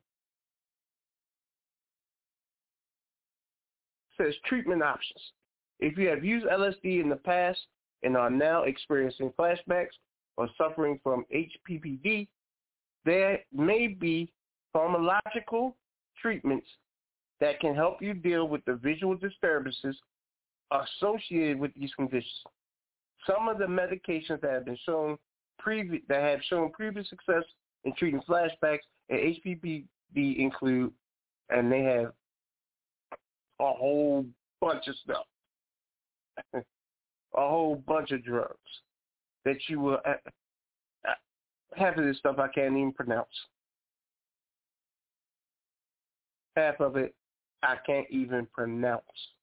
It says treatment options. If you have used L S D in the past and are now experiencing flashbacks or suffering from H P P D, there may be pharmacological treatments that can help you deal with the visual disturbances associated with these conditions. Some of the medications that have been shown previ- that have shown previous success in treating flashbacks and H P B B include, and they have a whole bunch of stuff, a whole bunch of drugs that you will, uh, half of this stuff I can't even pronounce. Half of it I can't even pronounce.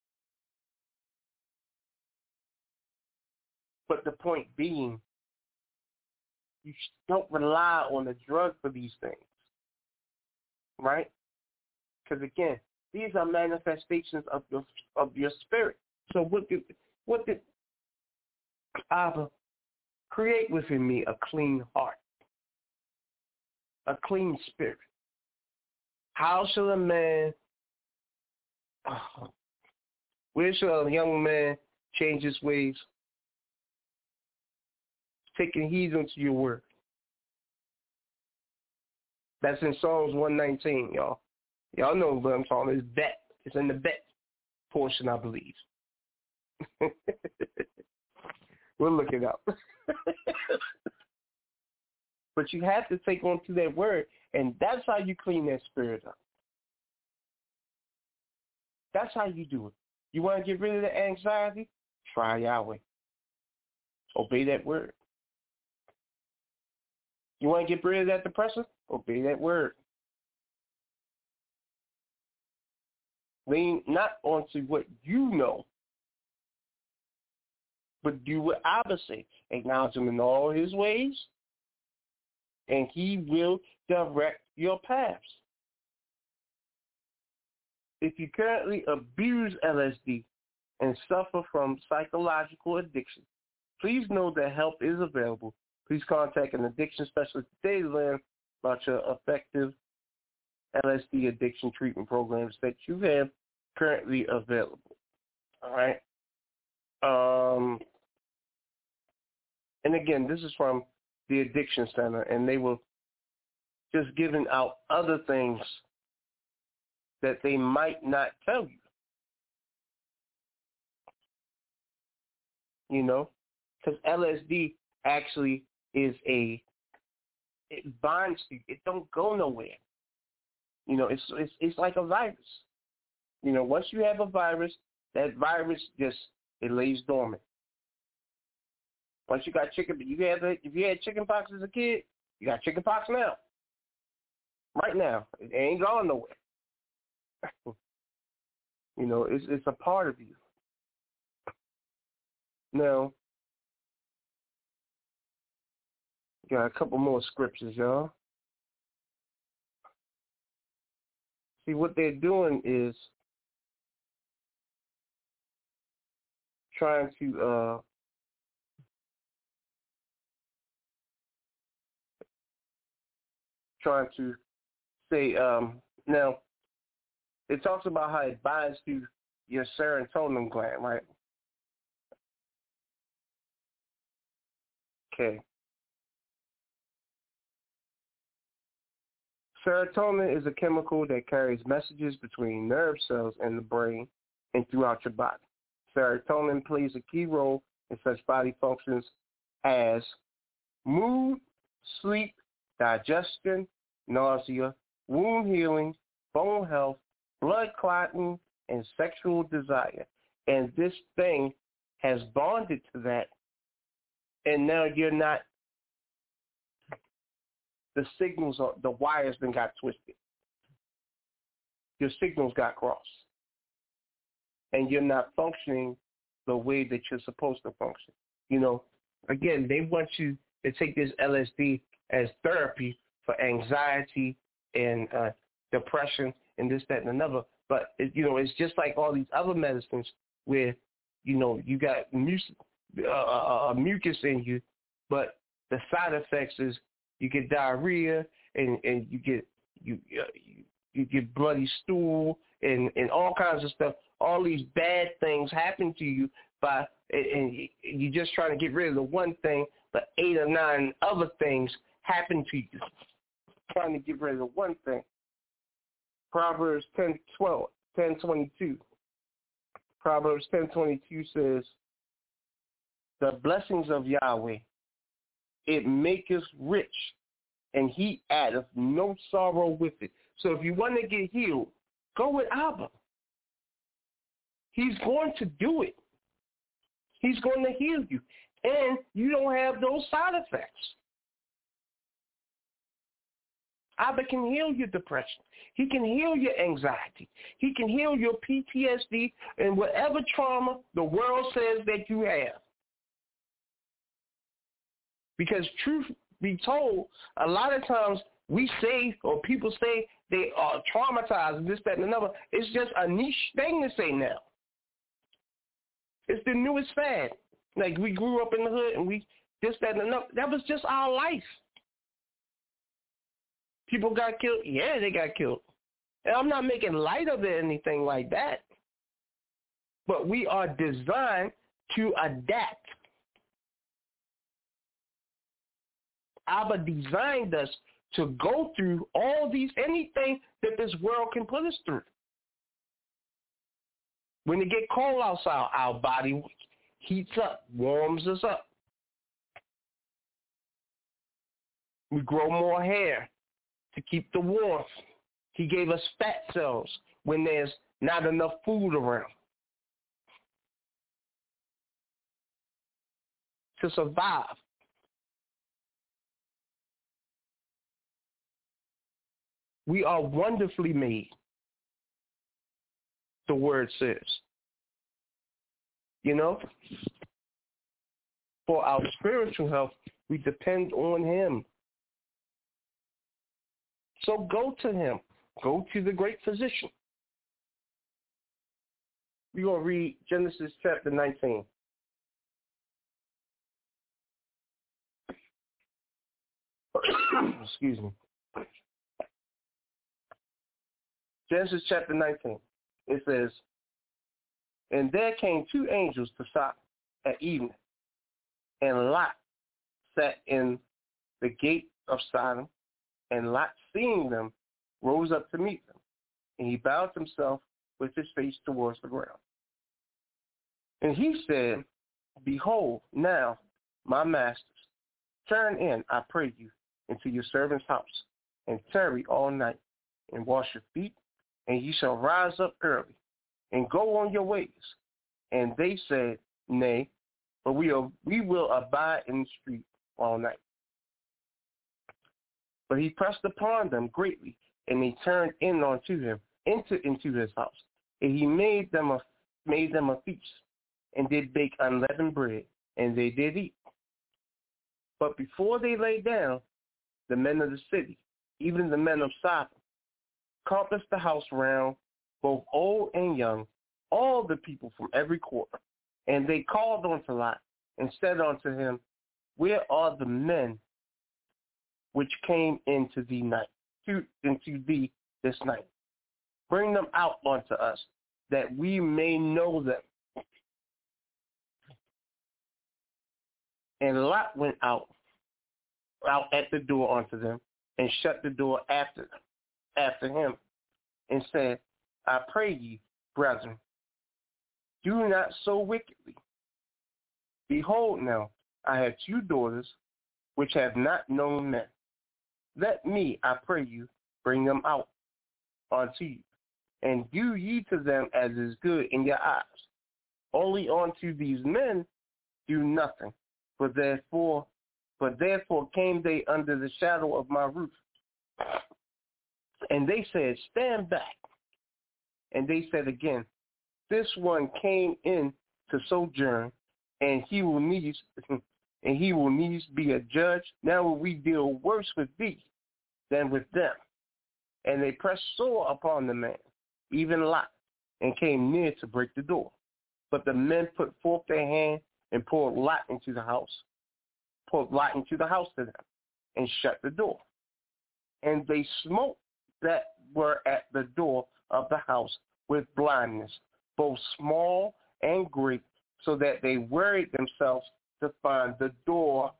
But the point being, you don't rely on the drug for these things, right? Because again, these are manifestations of your of your spirit. So what did what did Abba create within me? A clean heart, a clean spirit. How shall a man? Oh, where shall a young man change his ways? Taking heed unto your word. That's in Psalms one nineteen, y'all. Y'all know what I'm talking about. It's bet. It's in the bet portion, I believe. We'll look it up. But you have to take on to that word, and that's how you clean that spirit up. That's how you do it. You want to get rid of the anxiety? Try Yahweh. Obey that word. You want to get rid of that depression? Obey that word. Lean not onto what you know, but do what Abba say. Acknowledge him in all his ways, and he will direct your paths. If you currently abuse L S D and suffer from psychological addiction, please know that help is available. Please contact an addiction specialist today to learn about your effective L S D addiction treatment programs that you have currently available. All right. Um, and again, this is from the Addiction Center, and they were just giving out other things that they might not tell you. You know, because L S D actually is a, it binds you. It don't go nowhere. You know, it's it's it's like a virus. You know, once you have a virus, that virus just, it lays dormant. Once you got chicken, you had if you had chicken pox as a kid, you got chicken pox now. Right now, it ain't gone nowhere. You know, it's it's a part of you. Now, got a couple more scriptures, y'all. See, what they're doing is trying to uh, trying to say, um, now, it talks about how it binds to your serotonin gland, right? Okay. Serotonin is a chemical that carries messages between nerve cells in the brain and throughout your body. Serotonin plays a key role in such body functions as mood, sleep, digestion, nausea, wound healing, bone health, blood clotting, and sexual desire. And this thing has bonded to that, and now you're not, the signals, are, the wires then got twisted. Your signals got crossed. And you're not functioning the way that you're supposed to function. You know, again, they want you to take this L S D as therapy for anxiety and uh, depression and this, that, and another. But, it, you know, it's just like all these other medicines where, you know, you got mucus, uh, uh, mucus in you, but the side effects is you get diarrhea and, and you get you, uh, you you get bloody stool and, and all kinds of stuff. All these bad things happen to you by, and you're just trying to get rid of the one thing, but eight or nine other things happen to you. Trying to get rid of the one thing. Proverbs ten twelve, ten twenty-two. Proverbs ten twenty-two says, the blessings of Yahweh, it maketh rich, and he addeth no sorrow with it. So if you want to get healed, go with Abba. He's going to do it. He's going to heal you. And you don't have those side effects. Abba can heal your depression. He can heal your anxiety. He can heal your P T S D and whatever trauma the world says that you have. Because truth be told, a lot of times we say, or people say they are traumatized, this, that, and another. It's just a niche thing to say now. It's the newest fad. Like, we grew up in the hood and we this, that, and another. That was just our life. People got killed. Yeah, they got killed. And I'm not making light of it or anything like that. But we are designed to adapt. Abba designed us to go through all these, anything that this world can put us through. When it get cold outside, our body heats up, warms us up. We grow more hair to keep the warmth. He gave us fat cells when there's not enough food around. To survive. We are wonderfully made, the word says. You know, for our spiritual health, we depend on him. So go to him. Go to the great physician. We're going to read Genesis chapter nineteen. Excuse me. Genesis chapter nineteen. It says, and there came two angels to Sodom at evening, and Lot sat in the gate of Sodom, and Lot, seeing them, rose up to meet them, and he bowed himself with his face towards the ground. And he said, behold, now, my masters, turn in, I pray you, into your servant's house, and tarry all night, and wash your feet, and ye shall rise up early, and go on your ways. And they said, nay, but we are, we will abide in the street all night. But he pressed upon them greatly, and they turned in unto him, into into his house. And he made them a made them a feast, and did bake unleavened bread, and they did eat. But before they lay down, the men of the city, even the men of Sodom, compassed the house round, both old and young, all the people from every quarter. And they called unto Lot, and said unto him, where are the men which came into thee night, to, into thee this night? Bring them out unto us, that we may know them. And Lot went out, out at the door unto them, and shut the door after them, after him, and said, I pray ye, brethren, do not so wickedly. Behold now, I have two daughters, which have not known men. Let me, I pray you, bring them out unto you, and do ye to them as is good in your eyes. Only unto these men do nothing, for therefore, but therefore came they under the shadow of my roof. And they said, stand back. And they said again, this one came in to sojourn, and he will needs and he will needs be a judge. Now will we deal worse with thee than with them. And they pressed sore upon the man, even Lot, and came near to break the door. But the men put forth their hand and pulled Lot into the house, pulled Lot into the house to them, and shut the door. And they smote that were at the door of the house with blindness, both small and great, so that they worried themselves to find the door.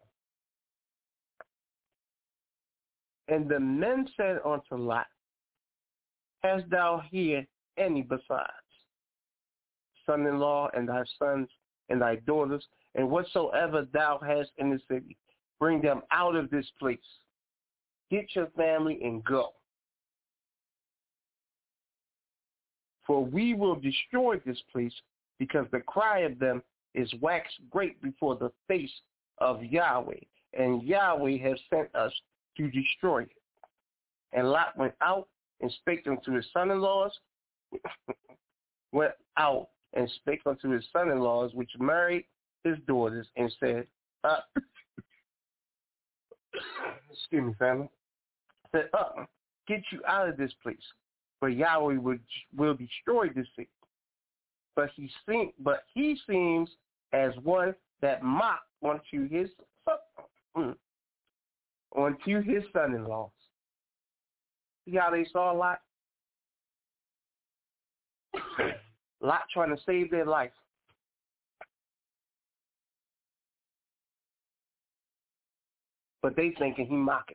And the men said unto Lot, hast thou here any besides? Son-in-law and thy sons and thy daughters, and whatsoever thou hast in the city, bring them out of this place. Get your family and go. For we will destroy this place, because the cry of them is waxed great before the face of Yahweh, and Yahweh has sent us to destroy it. And Lot went out and spake unto his son-in-laws, went out and spake unto his son-in-laws, which married his daughters, and said, uh, excuse me, family, said, uh, get you out of this place, for Yahweh will, will destroy this city. But he seem, but he seems as one that mocked unto his son, unto his son-in-laws. See how they saw Lot? Lot trying to save their life. But they thinking he mocking.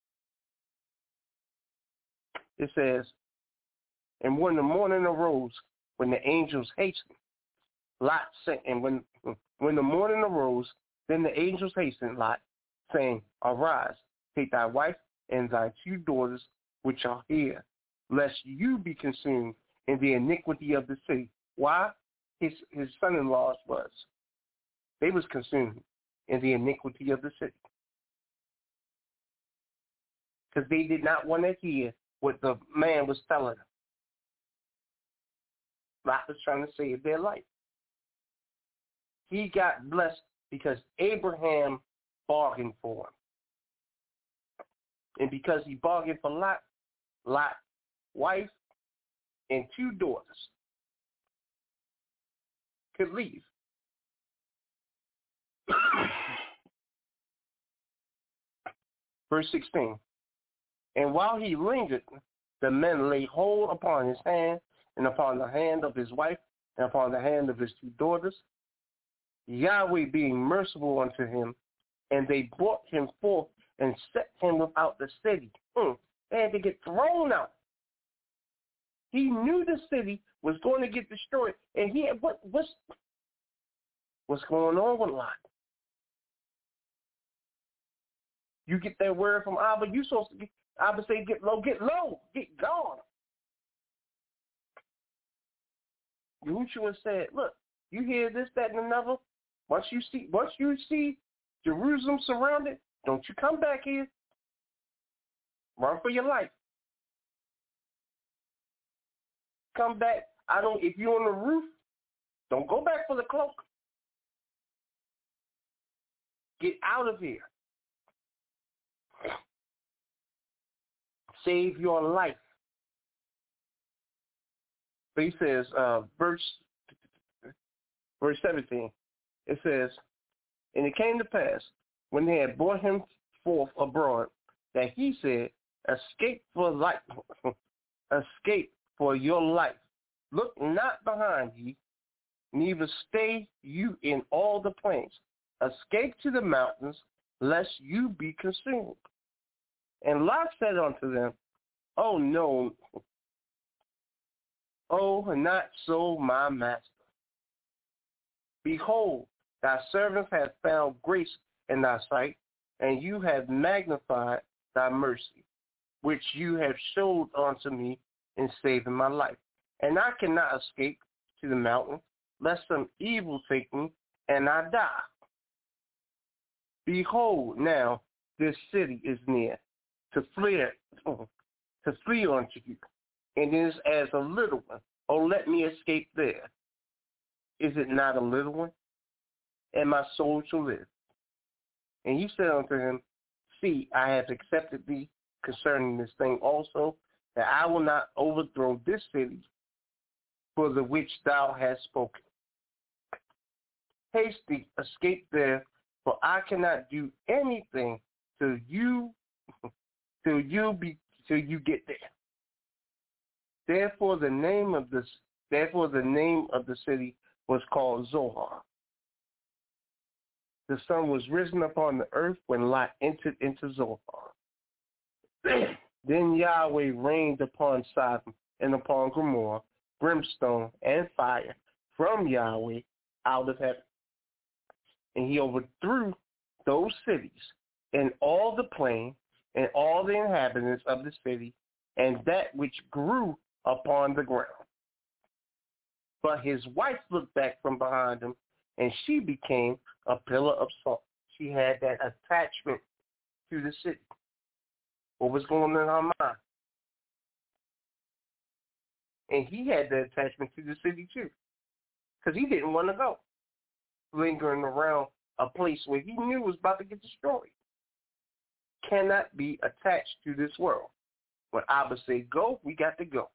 It says, and when the morning arose, when the angels hastened, Lot sent, and when when the morning arose, then the angels hastened Lot, saying, arise, take thy wife and thy two daughters which are here, lest you be consumed in the iniquity of the city. Why? His his son-in-laws was. They was consumed in the iniquity of the city. Because they did not want to hear what the man was telling them. Lot was trying to save their life. He got blessed because Abraham bargained for him. And because he bargained for Lot, Lot's wife and two daughters could leave. Verse sixteen. And while he lingered, the men laid hold upon his hand and upon the hand of his wife and upon the hand of his two daughters, Yahweh being merciful unto him, and they brought him forth and set him without the city. Mm. They had to get thrown out. He knew the city was going to get destroyed, and he had, what what's what's going on with Lot? You get that word from Abba, you supposed to get, Abba say get low, get low, get gone. Yahushua said, look, you hear this, that, and another. Once you see, once you see Jerusalem surrounded, don't you come back here. Run for your life. Come back. I don't. If you're on the roof, don't go back for the cloak. Get out of here. Save your life. But he says, uh, verse verse seventeen. It says, and it came to pass when they had brought him forth abroad, that he said, escape for life, escape for your life. Look not behind ye, neither stay you in all the plains. Escape to the mountains, lest you be consumed. And Lot said unto them, oh no, oh not so, my master. Behold, thy servant hath found grace in thy sight, and you have magnified thy mercy, which you have showed unto me in saving my life. And I cannot escape to the mountain, lest some evil take me, and I die. Behold, now this city is near, to flee, to flee unto you, and it is as a little one. Oh, let me escape there. Is it not a little one? And my soul shall live. And he said unto him, see, I have accepted thee concerning this thing also, that I will not overthrow this city for the which thou hast spoken. Haste thee, escape there, for I cannot do anything till you till you be till you get there. Therefore the name of this therefore the name of the city was called Zoar. The sun was risen upon the earth when Lot entered into Zoar. Then Yahweh rained upon Sodom and upon Gomorrah brimstone and fire from Yahweh out of heaven. And he overthrew those cities and all the plain and all the inhabitants of the city and that which grew upon the ground. But his wife looked back from behind him, and she became a pillar of salt. She had that attachment to the city. What was going on in her mind? And he had that attachment to the city too, because he didn't want to go, lingering around a place where he knew was about to get destroyed. Cannot be attached to this world. When Abba said go, we got to go.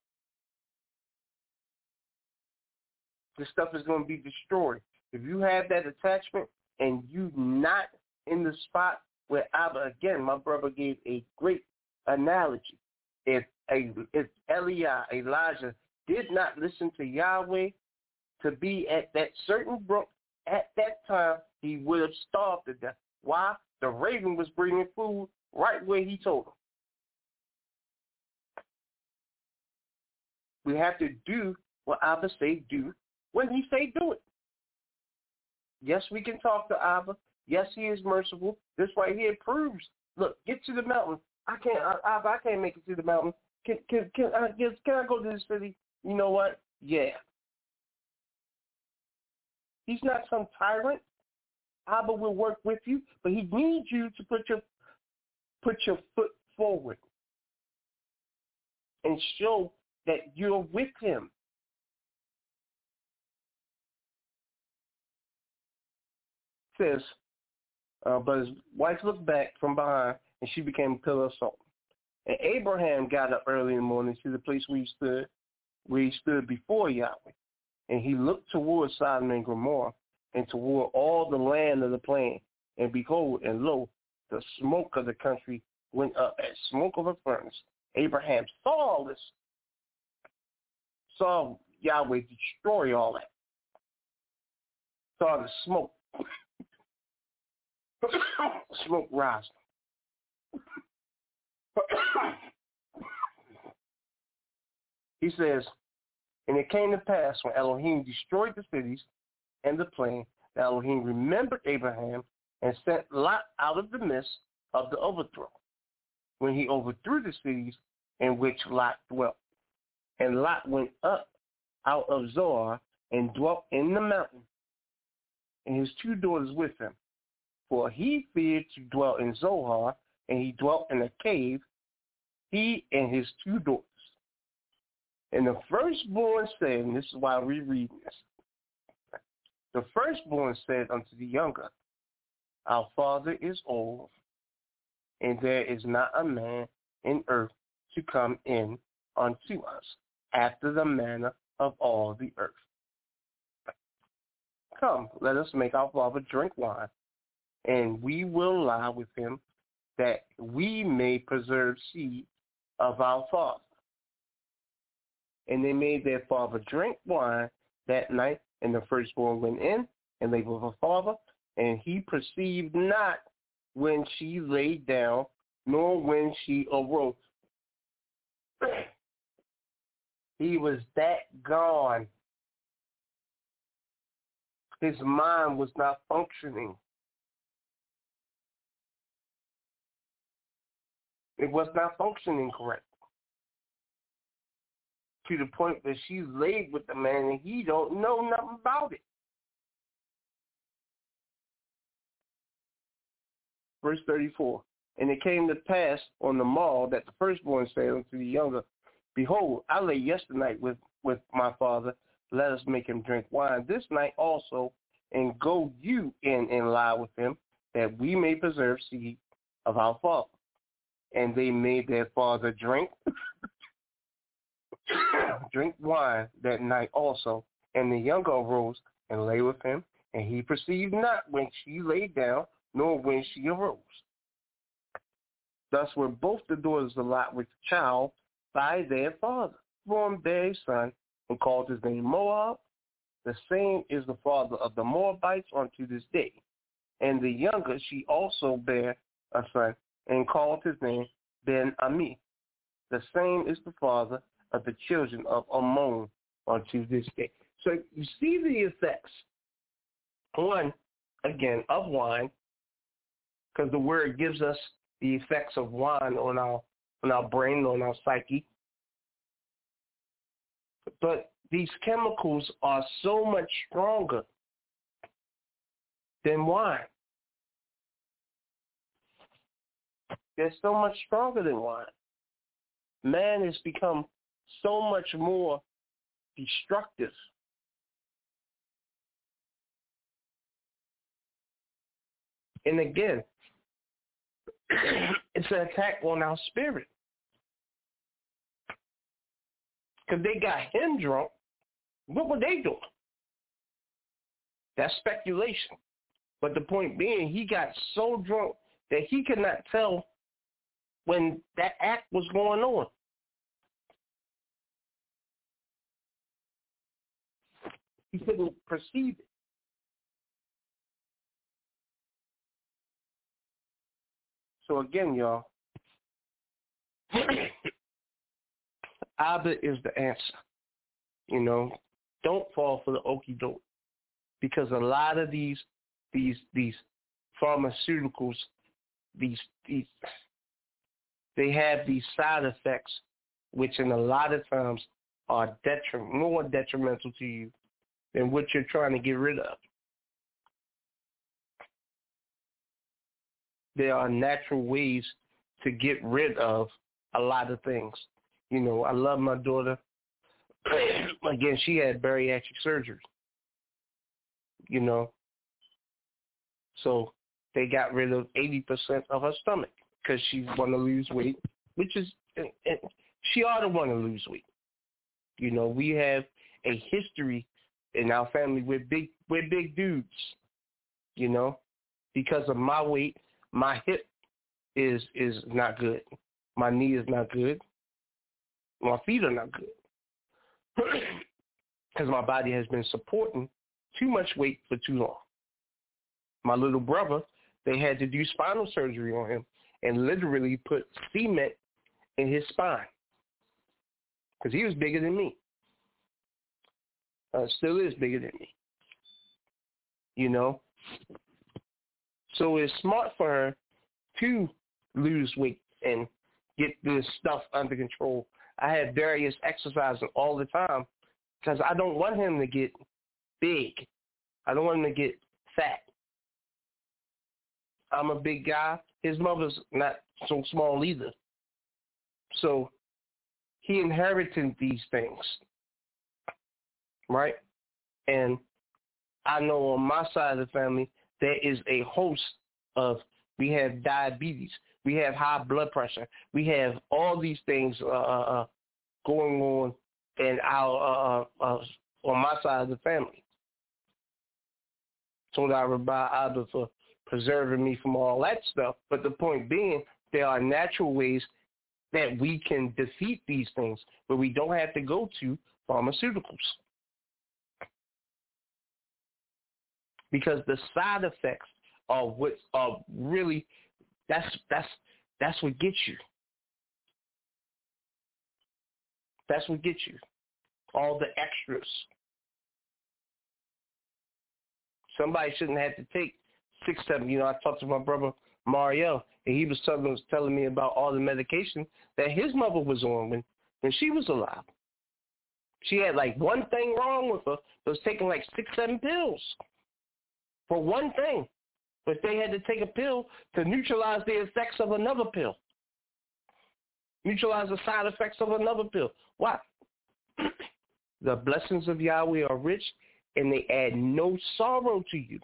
This stuff is going to be destroyed. If you have that attachment and you not in the spot where Abba, again, my brother gave a great analogy. If a, if Eliah, Elijah, did not listen to Yahweh to be at that certain brook at that time, he would have starved to death. Why? The raven was bringing food right where he told him. We have to do what Abba say do when he say do it. Yes, we can talk to Abba. Yes, he is merciful. This right here proves. Look, get to the mountain. I can't, Abba, I can't make it to the mountain. Can can can I just can I go to the city? You know what? Yeah. He's not some tyrant. Abba will work with you, but he needs you to put your put your foot forward and show that you're with him. It says, uh, but his wife looked back from behind, and she became a pillar of salt. And Abraham got up early in the morning to the place where he stood, where he stood before Yahweh. And he looked toward Sodom and Gomorrah, and toward all the land of the plain. And behold, and lo, the smoke of the country went up as smoke of a furnace. Abraham saw all this, saw Yahweh destroy all that, saw the smoke, smoke rising. He says, and it came to pass when Elohim destroyed the cities and the plain, that Elohim remembered Abraham and sent Lot out of the midst of the overthrow, when he overthrew the cities in which Lot dwelt. And Lot went up out of Zoar and dwelt in the mountain, and his two daughters with him. For he feared to dwell in Zoar, and he dwelt in a cave, he and his two daughters. And the firstborn said, and this is why we read this, the firstborn said unto the younger, our father is old, and there is not a man in earth to come in unto us after the manner of all the earth. Come, let us make our father drink wine, and we will lie with him, that we may preserve seed of our father. And they made their father drink wine that night, and the firstborn went in and lay with her father, and he perceived not when she lay down, nor when she arose. He was that gone. His mind was not functioning. It was not functioning correct. To the point that she laid with the man and he don't know nothing about it. Verse thirty-four. And it came to pass on the morrow that the firstborn said unto the younger, behold, I lay yesternight with, with my father, let us make him drink wine this night also, and go you in and lie with him, that we may preserve seed of our father. And they made their father drink, drink wine that night also. And the younger arose and lay with him, and he perceived not when she lay down, nor when she arose. Thus were both the daughters of Lot with child by their father. Born bare a son, and called his name Moab. The same is the father of the Moabites unto this day. And the younger she also bare a son, and called his name Ben-Ami. The same is the father of the children of Ammon unto this day. So you see the effects, one, again, of wine, because the word gives us the effects of wine on our on our brain, on our psyche. But these chemicals are so much stronger than wine. They're so much stronger than wine. Man has become so much more destructive. And again, it's an attack on our spirit. Because they got him drunk. What were they doing? That's speculation. But the point being, he got so drunk that he could not tell when that act was going on. He couldn't perceive it. So again, y'all, Abba is the answer. You know, don't fall for the okie doke, because a lot of these these these pharmaceuticals, these these they have these side effects, which in a lot of times are detriment, more detrimental to you than what you're trying to get rid of. There are natural ways to get rid of a lot of things. You know, I love my daughter. Again, she had bariatric surgery. You know, so they got rid of eighty percent of her stomach because she want to lose weight, which is, she ought to want to lose weight. You know, we have a history in our family with big, we're big dudes, you know, because of my weight. My hip is is not good. My knee is not good. My feet are not good. Because my body has been supporting too much weight for too long. My little brother, they had to do spinal surgery on him and literally put cement in his spine because he was bigger than me. Uh, still is bigger than me. You know? So it's smart for her to lose weight and get this stuff under control. I have various exercises all the time because I don't want him to get big. I don't want him to get fat. I'm a big guy. His mother's not so small either. So he inherited these things, right? And I know on my side of the family, there is a host of, we have diabetes, we have high blood pressure, we have all these things uh, uh, going on in our, uh, uh, on my side of the family. So I rely Abba for preserving me from all that stuff. But the point being, there are natural ways that we can defeat these things, but we don't have to go to pharmaceuticals. Because the side effects are what are really, that's that's that's what gets you. That's what gets you. All the extras. Somebody shouldn't have to take six, seven. You know, I talked to my brother Mario, and he was telling was telling me about all the medication that his mother was on when, when she was alive. She had like one thing wrong with her, but was taking like six, seven pills for one thing. But they had to take a pill to neutralize the effects of another pill. Neutralize the side effects of another pill. Why? The blessings of Yahweh are rich, and they add no sorrow to you.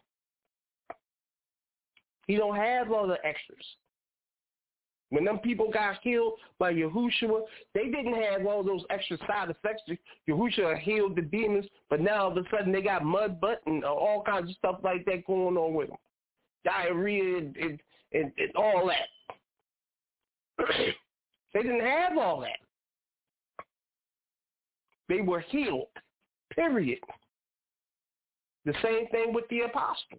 He don't have all the extras. When them people got healed by Yahushua, they didn't have all those extra side effects. Yahushua healed the demons, but now all of a sudden they got mud butt and all kinds of stuff like that going on with them. Diarrhea and, and, and, and all that. They didn't have all that. They were healed, period. The same thing with the apostles.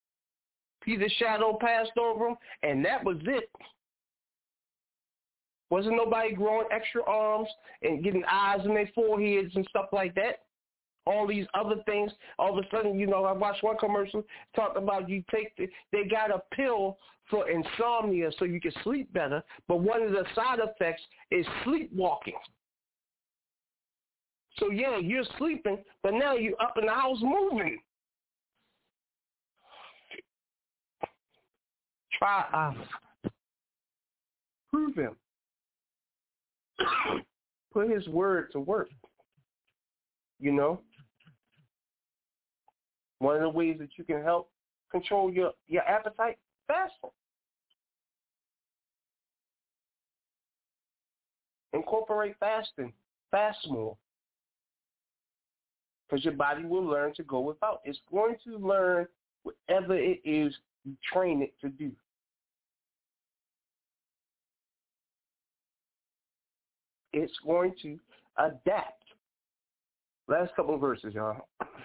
Peter's shadow passed over them, and that was it. Wasn't nobody growing extra arms and getting eyes in their foreheads and stuff like that. All these other things. All of a sudden, you know, I watched one commercial talk about you take the, they got a pill for insomnia so you can sleep better, but one of the side effects is sleepwalking. So, yeah, you're sleeping, but now you're up in the house moving. Try uh, prove him. Put his word to work. You know? One of the ways that you can help control your, your appetite, fasting. Incorporate fasting. Fast more. Because your body will learn to go without. It's going to learn whatever it is you train it to do. It's going to adapt. Last couple of verses, y'all.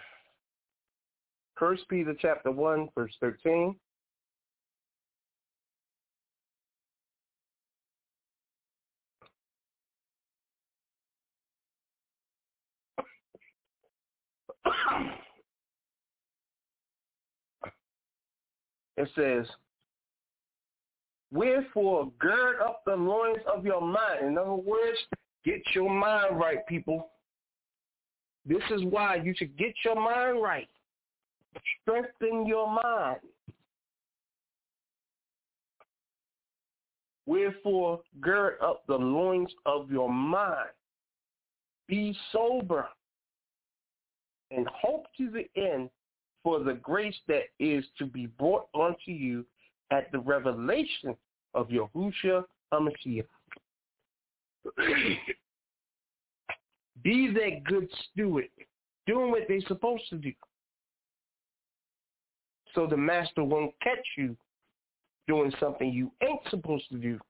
First Peter chapter one, verse thirteen. It says, wherefore gird up the loins of your mind. In other words, get your mind right, people. This is why you should get your mind right. Strengthen your mind. Wherefore gird up the loins of your mind. Be sober and hope to the end for the grace that is to be brought unto you at the revelation of Yahushua HaMashiach. Be that good steward, doing what they're supposed to do, so the master won't catch you doing something you ain't supposed to do.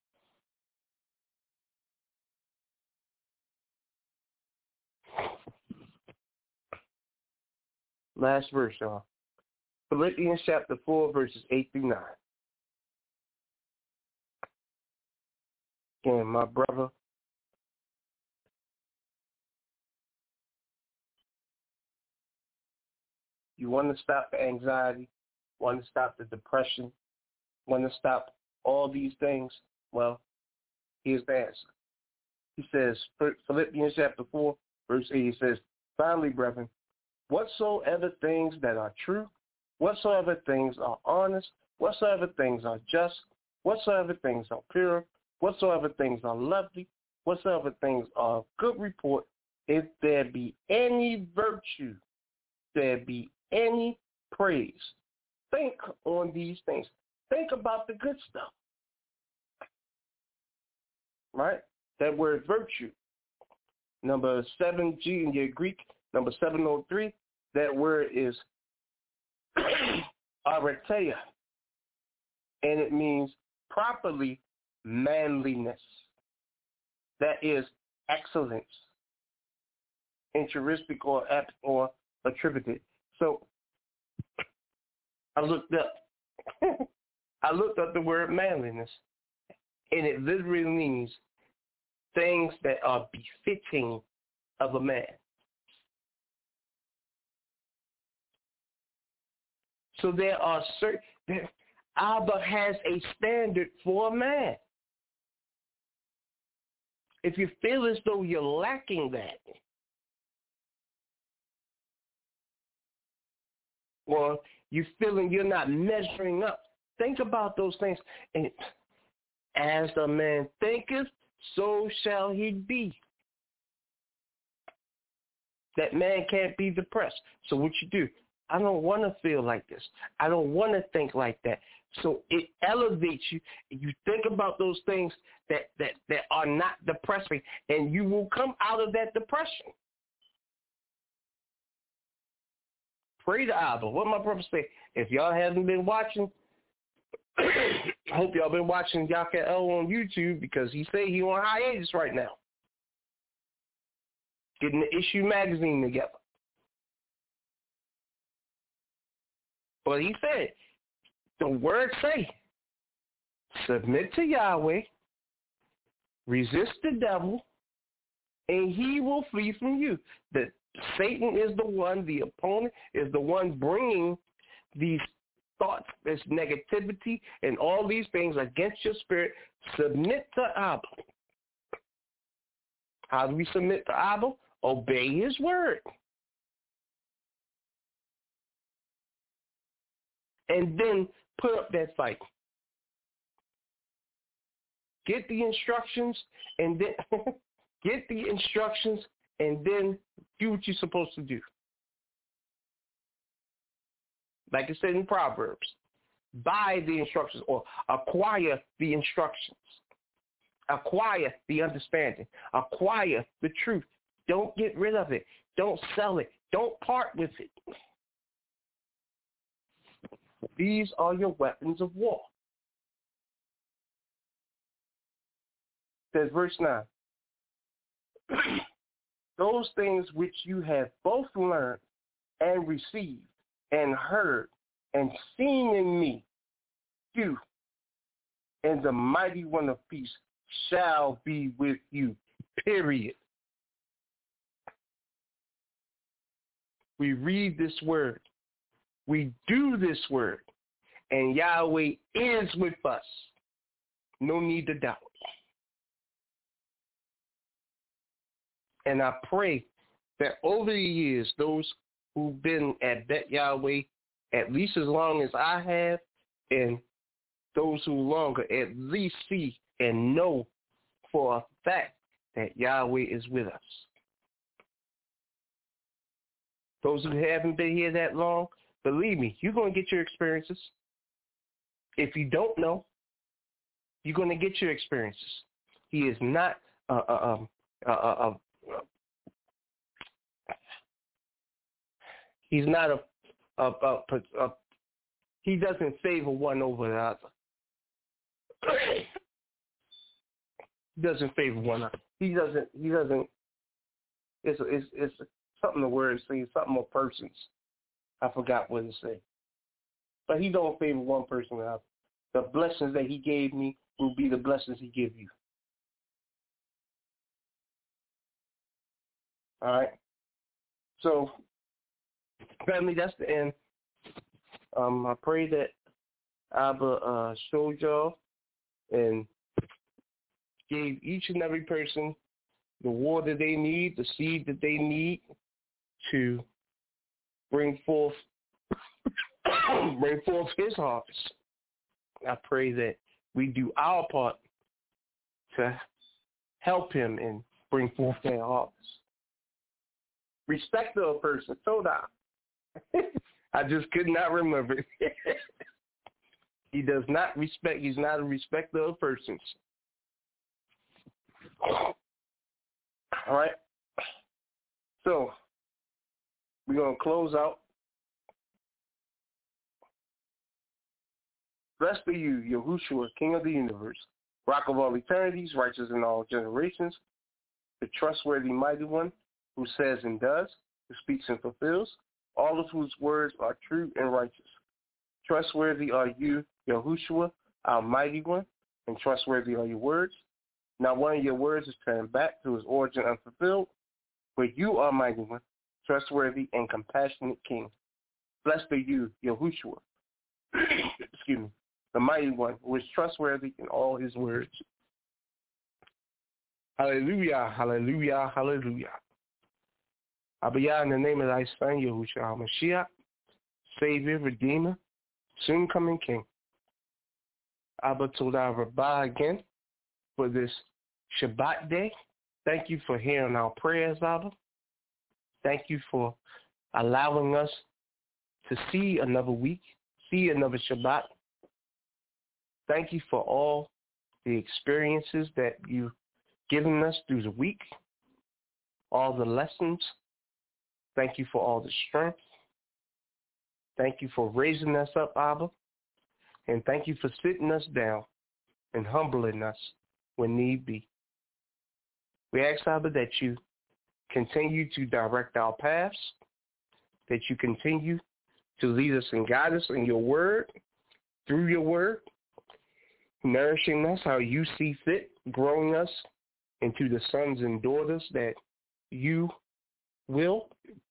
Last verse, y'all. Philippians chapter four, verses eight through nine. Again, my brother, you want to stop the anxiety, want to stop the depression, want to stop all these things? Well, here's the answer. He says, Philippians chapter four, verse eight, he says, finally, brethren, whatsoever things that are true, whatsoever things are honest, whatsoever things are just, whatsoever things are pure, whatsoever things are lovely, whatsoever things are of good report, if there be any virtue, there be any praise. Think on these things. Think about the good stuff. Right? That word virtue. Number seven G in your Greek, number seven oh three, that word is arateia, and it means properly manliness. That is excellence, intrinsic or or attributed. So I looked up. I looked up the word manliness, and it literally means things that are befitting of a man. So there are certain, Abba has a standard for a man. If you feel as though you're lacking that, or you feeling you're not measuring up, think about those things. And as a man thinketh, so shall he be. That man can't be depressed. So what you do? I don't want to feel like this. I don't want to think like that. So it elevates you. You think about those things that, that, that are not depressing, and you will come out of that depression. Pray to Abba. What my brother say? If y'all haven't been watching, I hope y'all been watching Yaka L on YouTube, because he say he on hiatus right now. Getting the Issue magazine together. But he said, the word say, submit to Yahweh, Resist the devil, and he will flee from you. That Satan is the one, the opponent is the one bringing these thoughts, this negativity, and all these things against your spirit. Submit to Abba. How do we submit to Abba? Obey his word. And then put up that fight. Get the instructions and then get the instructions and then do what you're supposed to do. Like it said in Proverbs, buy the instructions or acquire the instructions. Acquire the understanding. Acquire the truth. Don't get rid of it. Don't sell it. Don't part with it. These are your weapons of war. Says verse nine. Those things which you have both learned and received and heard and seen in me, do, and the mighty one of peace shall be with you, period. We read this word. We do this word. And Yahweh is with us. No need to doubt. And I pray that over the years, those who've been at Bet Yahweh at least as long as I have, and those who longer at least see and know for a fact that Yahweh is with us. Those who haven't been here that long, believe me, you're going to get your experiences. If you don't know, you're going to get your experiences. He is not a, a, a, a, a, a he's not a, a, a, a he doesn't favor one over the other. He doesn't favor one another. He doesn't. He doesn't. It's it's it's something the word says. Something of persons. I forgot what it said. But he don't favor one person or another. The blessings that he gave me will be the blessings he give you. All right. So, family, that's the end. Um, I pray that Abba uh, showed y'all and gave each and every person the water they need, the seed that they need to bring forth, bring forth his harvest. I pray that we do our part to help him and bring forth that harvest. Respect the person. So that I just could not remember. He does not respect. He's not a respecter of persons. All right. So we're going to close out. Blessed are you, Yahushua, King of the universe, Rock of all eternities, righteous in all generations, the trustworthy mighty one who says and does, who speaks and fulfills, all of whose words are true and righteous. Trustworthy are you, Yahushua, our mighty one, and trustworthy are your words. Not one of your words is turned back to its origin unfulfilled, but you are mighty one, trustworthy and compassionate King. Blessed are you, Yahushua, excuse me, the mighty one who is trustworthy in all his words. Hallelujah, hallelujah, hallelujah. Abiyah, in the name of thy son, Yahushua HaMashiach, Savior, Redeemer, soon coming King. Abba Todah Rabbah again for this Shabbat day. Thank you for hearing our prayers, Abba. Thank you for allowing us to see another week, see another Shabbat. Thank you for all the experiences that you've given us through the week, all the lessons. Thank you for all the strength. Thank you for raising us up, Abba. And thank you for sitting us down and humbling us when need be. We ask, Abba, that you continue to direct our paths, that you continue to lead us and guide us in your word, through your word, nourishing us how you see fit, growing us and to the sons and daughters that you will.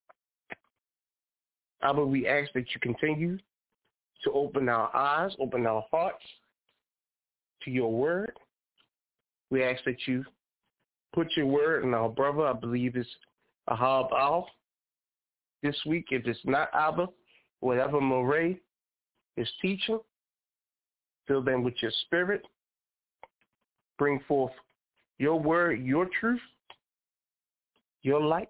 Abba, we ask that you continue to open our eyes, open our hearts to your word. We ask that you put your word in our brother, I believe it's Ahab Al, this week. If it's not Abba, whatever Moray is teaching, fill them with your spirit. Bring forth your word, your truth, your light.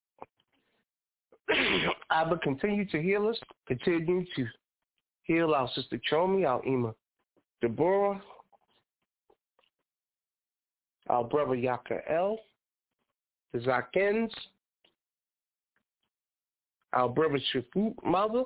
Abba, continue to heal us. Continue to heal our sister Chomi, our Ima Deborah, our brother Yakael, the Zakens, our brother Shafut Mother,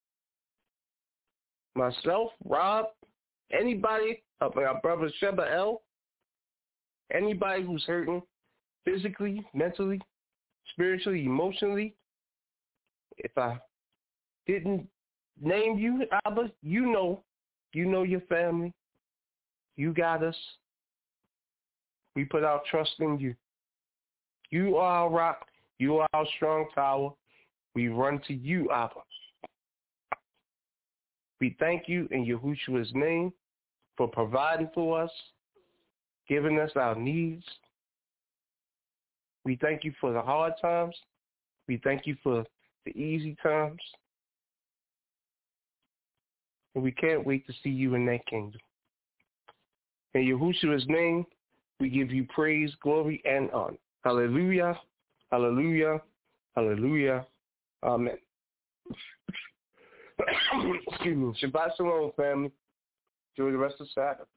myself, Rob, anybody, uh, our brother Sheba El, anybody who's hurting physically, mentally, spiritually, emotionally. If I didn't name you, Abba, you know, you know your family. You got us. We put our trust in you. You are our rock. You are our strong tower. We run to you, Abba. We thank you in Yahushua's name for providing for us, giving us our needs. We thank you for the hard times. We thank you for the easy times. And we can't wait to see you in that kingdom. In Yahushua's name, we give you praise, glory, and honor. Hallelujah, hallelujah, hallelujah. Amen. Excuse me. Shabbat shalom, family. Enjoy the rest of Sabbath.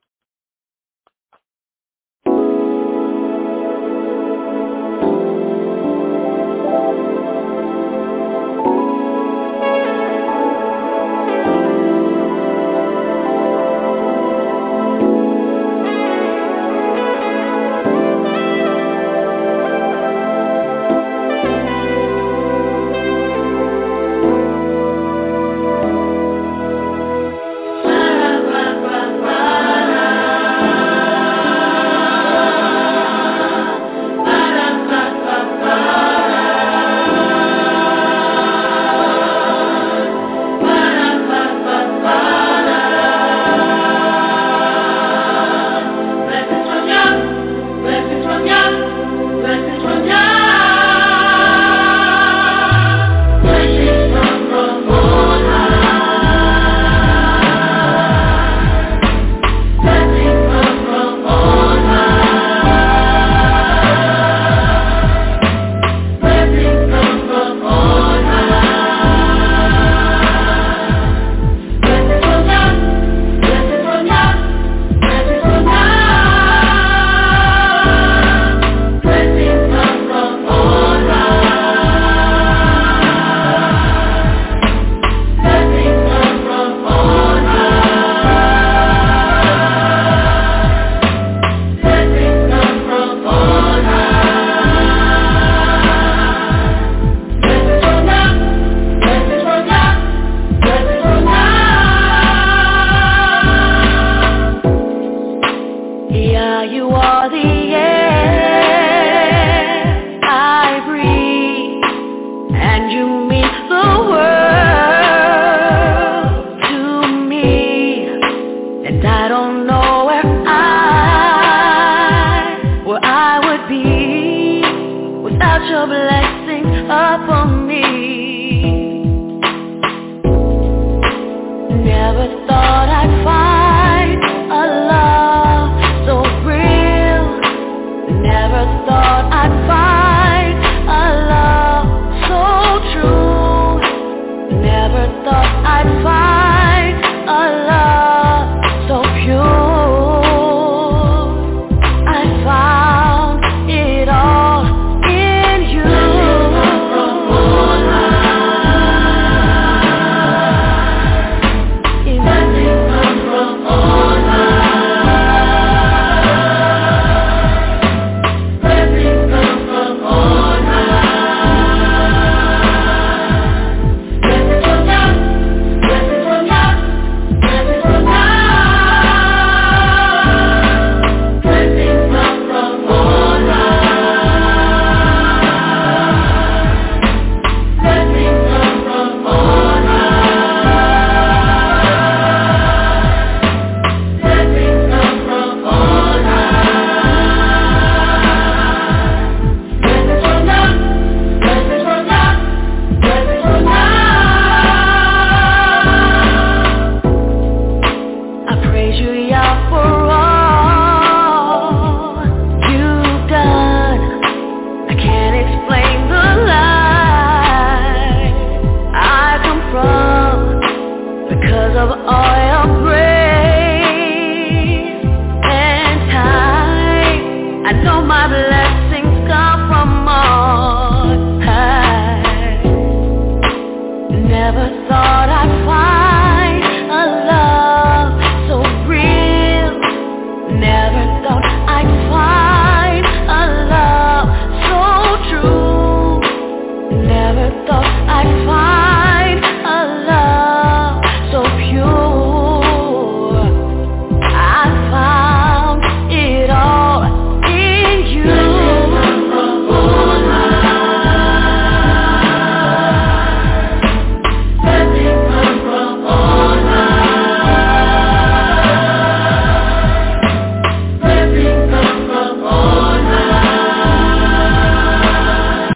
Yeah, you are the